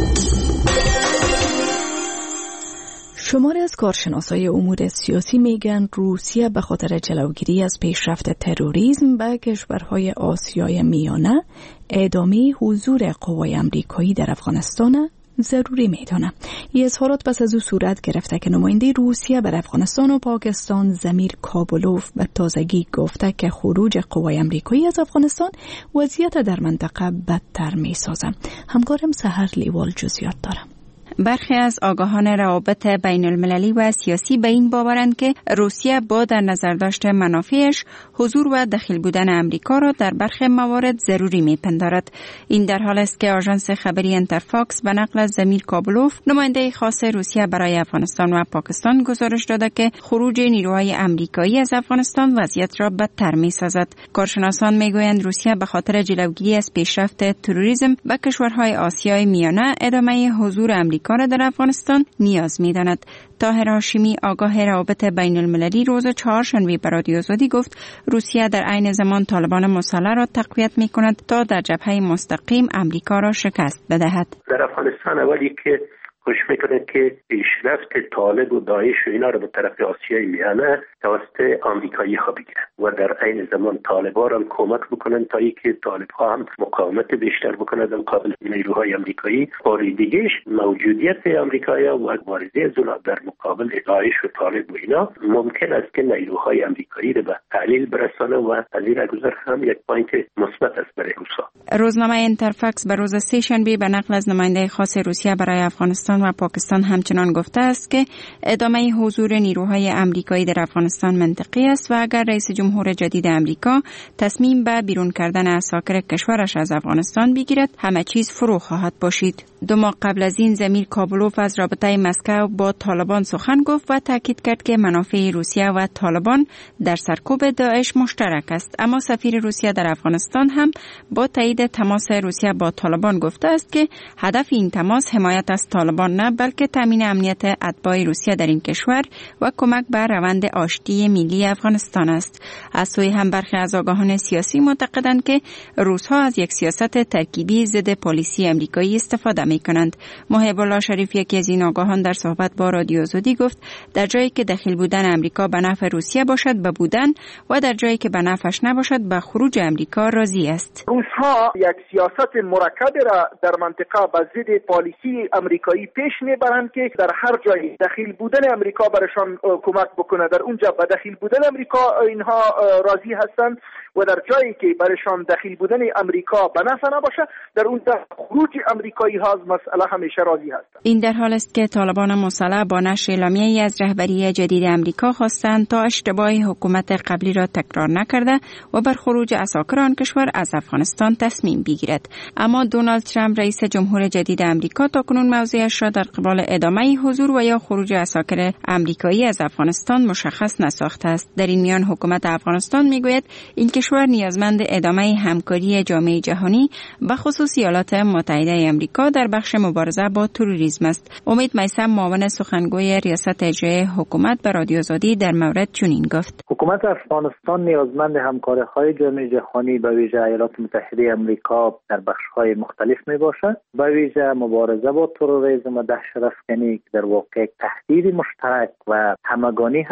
شماری از کارشناسای امور سیاسی میگن روسیه به خاطر جلوگیری از پیشرفت تروریسم به کشورهای آسیای میانه ادامه حضور قوای آمریکایی در افغانستان ضروری میدانه. این اظهارات پس از او صورت گرفته که نماینده روسیه بر افغانستان و پاکستان زمیر کابلوف به تازگی گفته که خروج قوای آمریکایی از افغانستان وضعیت در منطقه بدتر میسازه. همکارم سحر لیوال جزئیات داره. برخی از آگاهان روابط بین المللی و سیاسی به این باورند که روسیه با در نظر داشت منافعش حضور و دخیل بودن امریکا را در برخی موارد ضروری می‌پندارد. این در حالی است که آژانس خبری انترفاکس به نقل از زمیر کابلوف نماینده خاص روسیه برای افغانستان و پاکستان گزارش داده که خروج نیروهای امریکایی از افغانستان وضعیت را بدتر می‌سازد. کارشناسان می‌گویند روسیه به خاطر جلوگیری از پیشرفت تروریسم و کشورهای آسیای میانه ادامه حضور امریکا را در افغانستان نیاز می‌داند. طاهر هاشمی آگاه روابط بین المللی روز چهارشنبه به رادیو آزادی گفت روسیه در عین زمان طالبان مسلح را تقویت می‌کند تا در جبهه مستقیم امریکا را شکست بدهد. در افغانستان اولی که کوشش میکنه که پیشرفت طالب و داعش و اینا رو به طرف آسیای میانه توسط آمریکایی ها بگیرن و در عین زمان طالبان هم کمک بکنن تا اینکه طالب ها هم مقاومت بیشتر بکنند در مقابل نیروهای آمریکایی. کار دیگه‌اش موجودیت آمریکایی و مبارزه اونا در مقابل داعش و طالب و اینا ممکن است که نیروهای آمریکایی رو به تعلیل برسانه و از این گذر هم یک پوینت مثبت است برای روسا. روزنامه انترفاکس به روز سه‌شنبه به نقل از نماینده خاص روسیه برای افغانستان و پاکستان همچنان گفته است که ادامه حضور نیروهای آمریکایی در افغانستان منطقی است و اگر رئیس جمهور جدید آمریکا تصمیم به بیرون کردن عساکر کشورش از افغانستان بگیرد همه چیز فرو خواهد باشید. 2 ماه قبل از این زمیر کابلوف از رابطه مسکو با طالبان سخن گفت و تاکید کرد که منافع روسیه و طالبان در سرکوب داعش مشترک است. اما سفیر روسیه در افغانستان هم با تایید تماس روسیه با طالبان گفته است که هدف این تماس حمایت از طالبان نه بلکه تامین امنیت اتباع روسیه در این کشور و کمک به روند آشتی ملی افغانستان است. از سوی هم برخی از آگاهان سیاسی معتقدند که روس‌ها از یک سیاست ترکیبی ضد پالیسی آمریکایی استفاده می‌کنند. محب الله شریف یکی از این آگاهان در صحبت با رادیو آزادی گفت در جایی که دخیل بودن آمریکا به نفع روسیه باشد به بودن و در جایی که به نفعش نباشد به خروج آمریکا راضی است. روس‌ها یک سیاست مرکب را در منطقه به ضد پالیسی آمریکایی پیش میبرند که در هر جایی دخیل بودن آمریکا برشان کمک بکنه در اونجا به دخیل بودن آمریکا اینها راضی هستند و در جایی که برشان دخیل بودن آمریکا به نفع نباشه در اونجا خروج آمریکایی ها از مسئله همیشه راضی هستند. این در حال است که طالبان مسلح با نشر اعلامیه‌ای از رهبری جدید آمریکا خواستند تا اشتباه حکومت قبلی را تکرار نکرده و بر خروج عساکر آن کشور از افغانستان تصمیم بگیرد. اما دونالد ترامپ رئیس جمهور جدید آمریکا تاکنون موضعش را در قبال ادامه حضور و یا خروج عساکر آمریکایی از افغانستان مشخص نساخته است. در این میان حکومت افغانستان میگوید این کشور نیازمند ادامه همکاری جامعه جهانی و خصوص ایالات متحده آمریکا در بخش مبارزه با تروریسم است. امید میثم معاون سخنگوی ریاست اجرایی حکومت به رادیو آزادی در مورد چنین گفت: حکومت افغانستان نیازمند همکاری‌های جامعه جهانی به ویژه ایالات متحده آمریکا در بخش‌های مختلف میباشد. به ویژه مبارزه با تروریسم و دهشت‌افکنی در واقع تهدید مشترک و همگانی هست.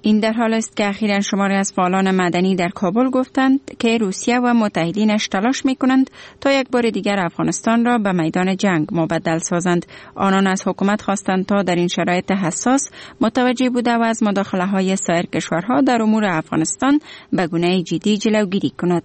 این در حال است که اخیراً شماری از فعالان مدنی در کابل گفتند که روسیه و متحدینش تلاش می‌کنند تا یک بار دیگر افغانستان را به میدان جنگ مبدل سازند. آنان از حکومت خواستند تا در این شرایط حساس متوجه بوده و از مداخله‌های سایر کشورها در امور افغانستان به گونه جدی جلوگیری کند.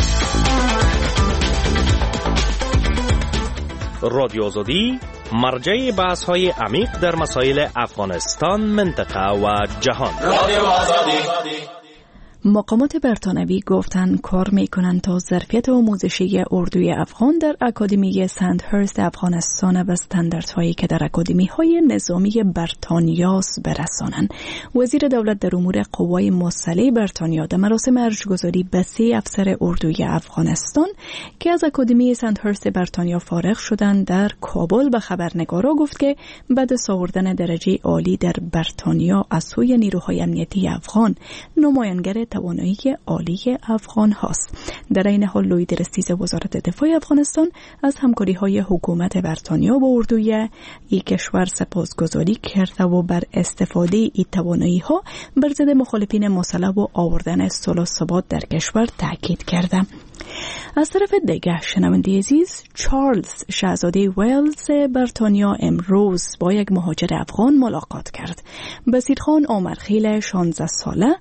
رادیو آزادی مرجع بحث‌های عمیق در مسائل افغانستان، منطقه و جهان. رادیو آزادی. مقامات برتانوی گفتند کار میکنند تا ظرفیت آموزشی اردوی افغان در اکادمی سندهرست افغانستان به استانداردهایی که در اکادمی‌های نظامی بریتانیاست برسانند. وزیر دولت در امور قوای مسلح بریتانیا در مراسم ارجگذاری به 3 افسر اردوی افغانستان که از اکادمی سندهرست بریتانیا فارغ شدند در کابل به خبرنگارا گفت که بعد از آوردن درجه عالی در بریتانیا از سوی نیروهای امنیتی افغان نمایانگر توانایی عالی افغان هاست. در این حال لوید رستیز وزارت دفاع افغانستان از همکاری‌های حکومت بریتانیا با اردوی این کشور سپاسگزاری کرده و بر استفاده این توانایی‌ها بر ضد مخالفین مسلح و آوردن صلح و ثبات در کشور تاکید کرده. از طرف دیگر شنونده عزیز، چارلز شاهزاده ویلز بریتانیا امروز با یک مهاجر افغان ملاقات کرد. بصیرخان عمرخیل 16 ساله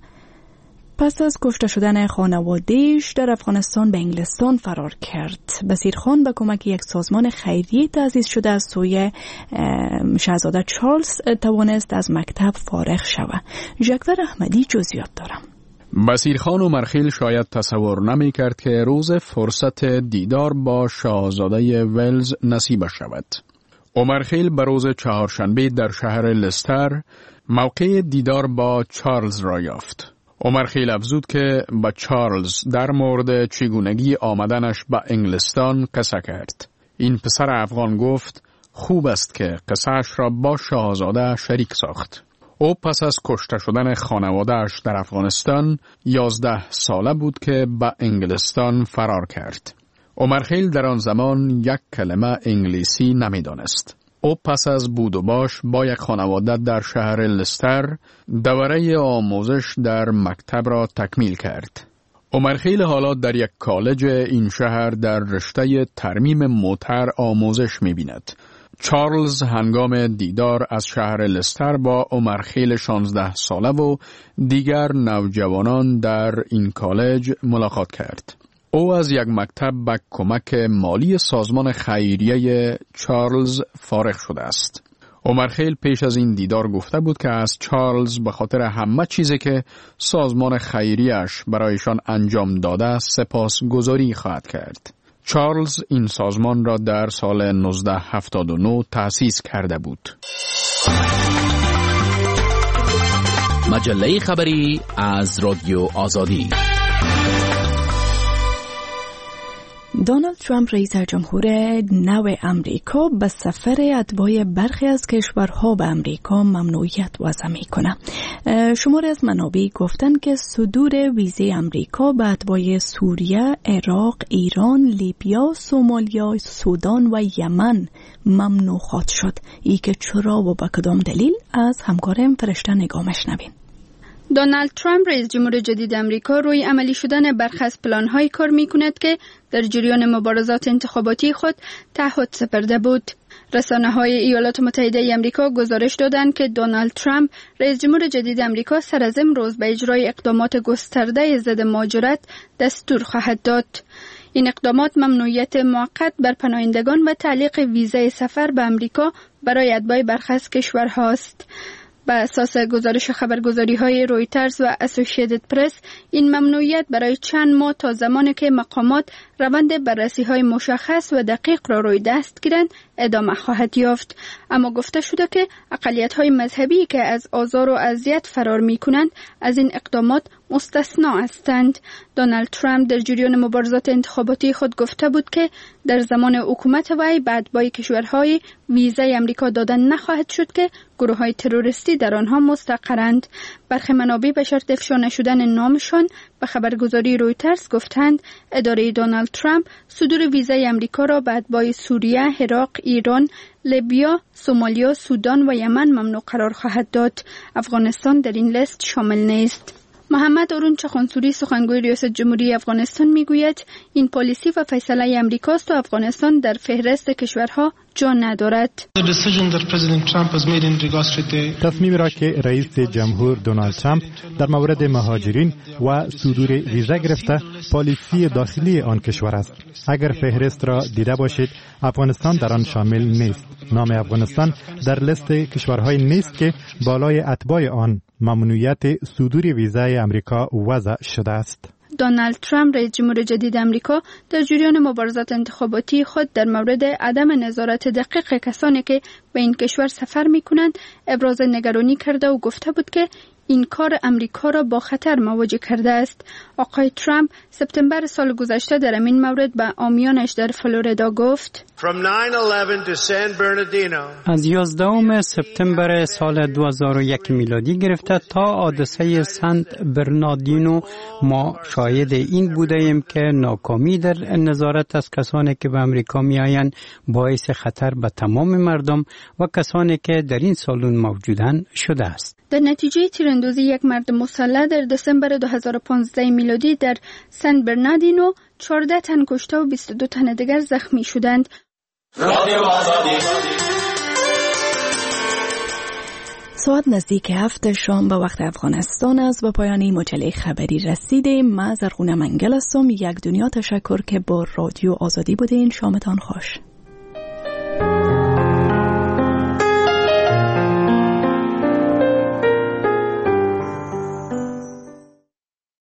پس از کشته شدن خانواده‌اش در افغانستان به انگلستان فرار کرد. بصیرخان به کمک یک سازمان خیریه تأسیس شده از سوی شاهزاده چارلز توانست از مکتب فارغ شود. ژکور احمدی جزئیات دارم. بصیرخان عمرخیل شاید تصور نمی کرد که روز فرصت دیدار با شاهزاده ولز نصیب شود. عمرخیل به روز چهارشنبه در شهر لستر موقع دیدار با چارلز را یافت. عمرخیل افزود که با چارلز در مورد چگونگی آمدنش به انگلستان قصه کرد. این پسر افغان گفت خوب است که قصهش را با شاهزاده شریک ساخت. او پس از کشته شدن خانواده‌اش در افغانستان 11 ساله بود که به انگلستان فرار کرد. عمرخیل در آن زمان یک کلمه انگلیسی نمی‌دانست. او پس از بود و باش با یک خانواده در شهر لستر دوره آموزش در مکتب را تکمیل کرد. عمرخیل حالا در یک کالج این شهر در رشته ترمیم موتر آموزش می‌بیند. چارلز هنگام دیدار از شهر لستر با عمرخیل 16 ساله و دیگر نوجوانان در این کالج ملاقات کرد. او از یک مکتب به کمک مالی سازمان خیریه چارلز فارغ شده است. عمرخیل پیش از این دیدار گفته بود که از چارلز به خاطر همه چیزی که سازمان خیریه‌اش برایشان انجام داده سپاسگزاری خواهد کرد. چارلز این سازمان را در سال 1979 تأسیس کرده بود. مجله خبری از رادیو آزادی. دونالد ترامپ رئیس جمهور نو امریکا به سفر اتباع برخی از کشورها به امریکا ممنوعیت وضع میکنه. شماری از منابع گفتند که صدور ویزه امریکا به اتباع سوریه، عراق، ایران، لیبیا، سومالیا، سودان و یمن ممنوع خواهد شد. ای که چرا و با کدام دلیل از همکارم فرشته نگاه مشنوین. دونالد ترامپ رئیس جمهور جدید امریکا روی عملی شدن برخی از پلان‌های کار می‌کند که در جریان مبارزات انتخاباتی خود تعهد سپرده بود. رسانه‌های ایالات متحده امریکا گزارش دادند که دونالد ترامپ رئیس جمهور جدید امریکا سر از امروز به اجرای اقدامات گسترده ضد مهاجرت دستور خواهد داد. این اقدامات ممنوعیت موقت بر پناهندگان و تعلیق ویزای سفر به امریکا برای اتباع برخی از کشورهاست. بر اساس گزارش خبرگزاری‌های رویترز و اسوسییتد پرس، این ممنوعیت برای چند ماه تا زمانی که مقامات روند بررسی‌های مشخص و دقیق را روی دست گیرند ادامه خواهد یافت. اما گفته شده که اقلیت‌های مذهبی که از آزار و اذیت فرار می‌کنند از این اقدامات مستثنا هستند. دونالد ترامپ در جریان مبارزات انتخاباتی خود گفته بود که در زمان حکومت وی به اتباع کشورهای ویزای امریکا دادن نخواهد شد که گروه‌های تروریستی در آنها مستقرند. برخی منابع به شرط افشا نشدن نامشان به خبرگزاری رویترز گفتند اداره دونالد دونالد ترامپ صدور ویزای امریکا را به اتباع سوریه، عراق، ایران، لیبیا، سومالیا، سودان و یمن ممنوع قرار خواهد داد. افغانستان در این لیست شامل نیست. محمد ارون چخانسوری سخنگوی ریاست جمهوری افغانستان میگوید این پالیسی و فیصله امریکاست و افغانستان در فهرست کشورها جا ندارد. تصمیمی را که رئیس جمهور دونالد ترامپ در مورد مهاجرین و صدور ویزا گرفته پالیسی داخلی آن کشور است. اگر فهرست را دیده باشید افغانستان در آن شامل نیست. نام افغانستان در لیست کشورهای نیست که بالای اتباع آن ممنوعیت صدور ویزای امریکا وضع شده است. دونالد ترامپ رئیس جمهور جدید امریکا در جریان مبارزات انتخاباتی خود در مورد عدم نظارت دقیق کسانی که به این کشور سفر می‌کنند ابراز نگرانی کرده و گفته بود که این کار امریکا را با خطر مواجه کرده است. آقای ترامپ سپتامبر سال گذشته در این مورد به عامیانش در فلوریدا گفت: از 11 سپتامبر سال 2001 میلادی گرفته تا حادثه سنت برناردینو ما شاهد این بودیم که ناکامی در نظارت از کسانی که به امریکا میآیند باعث خطر به تمام مردم و کسانی که در این سالن موجودند شده است. در نتیجه تیراندازی یک مرد مسلح در دسامبر 2015 میلادی در سن برناردینو 14 تن کشته و 22 تن دیگر زخمی شدند. ساعت نزدیک 7 شام به وقت افغانستان است و پایانی مجله خبری رسیدیم. من زرغونه منگل هستم. یک دنیا تشکر که با رادیو آزادی بودین. شامتان خوش.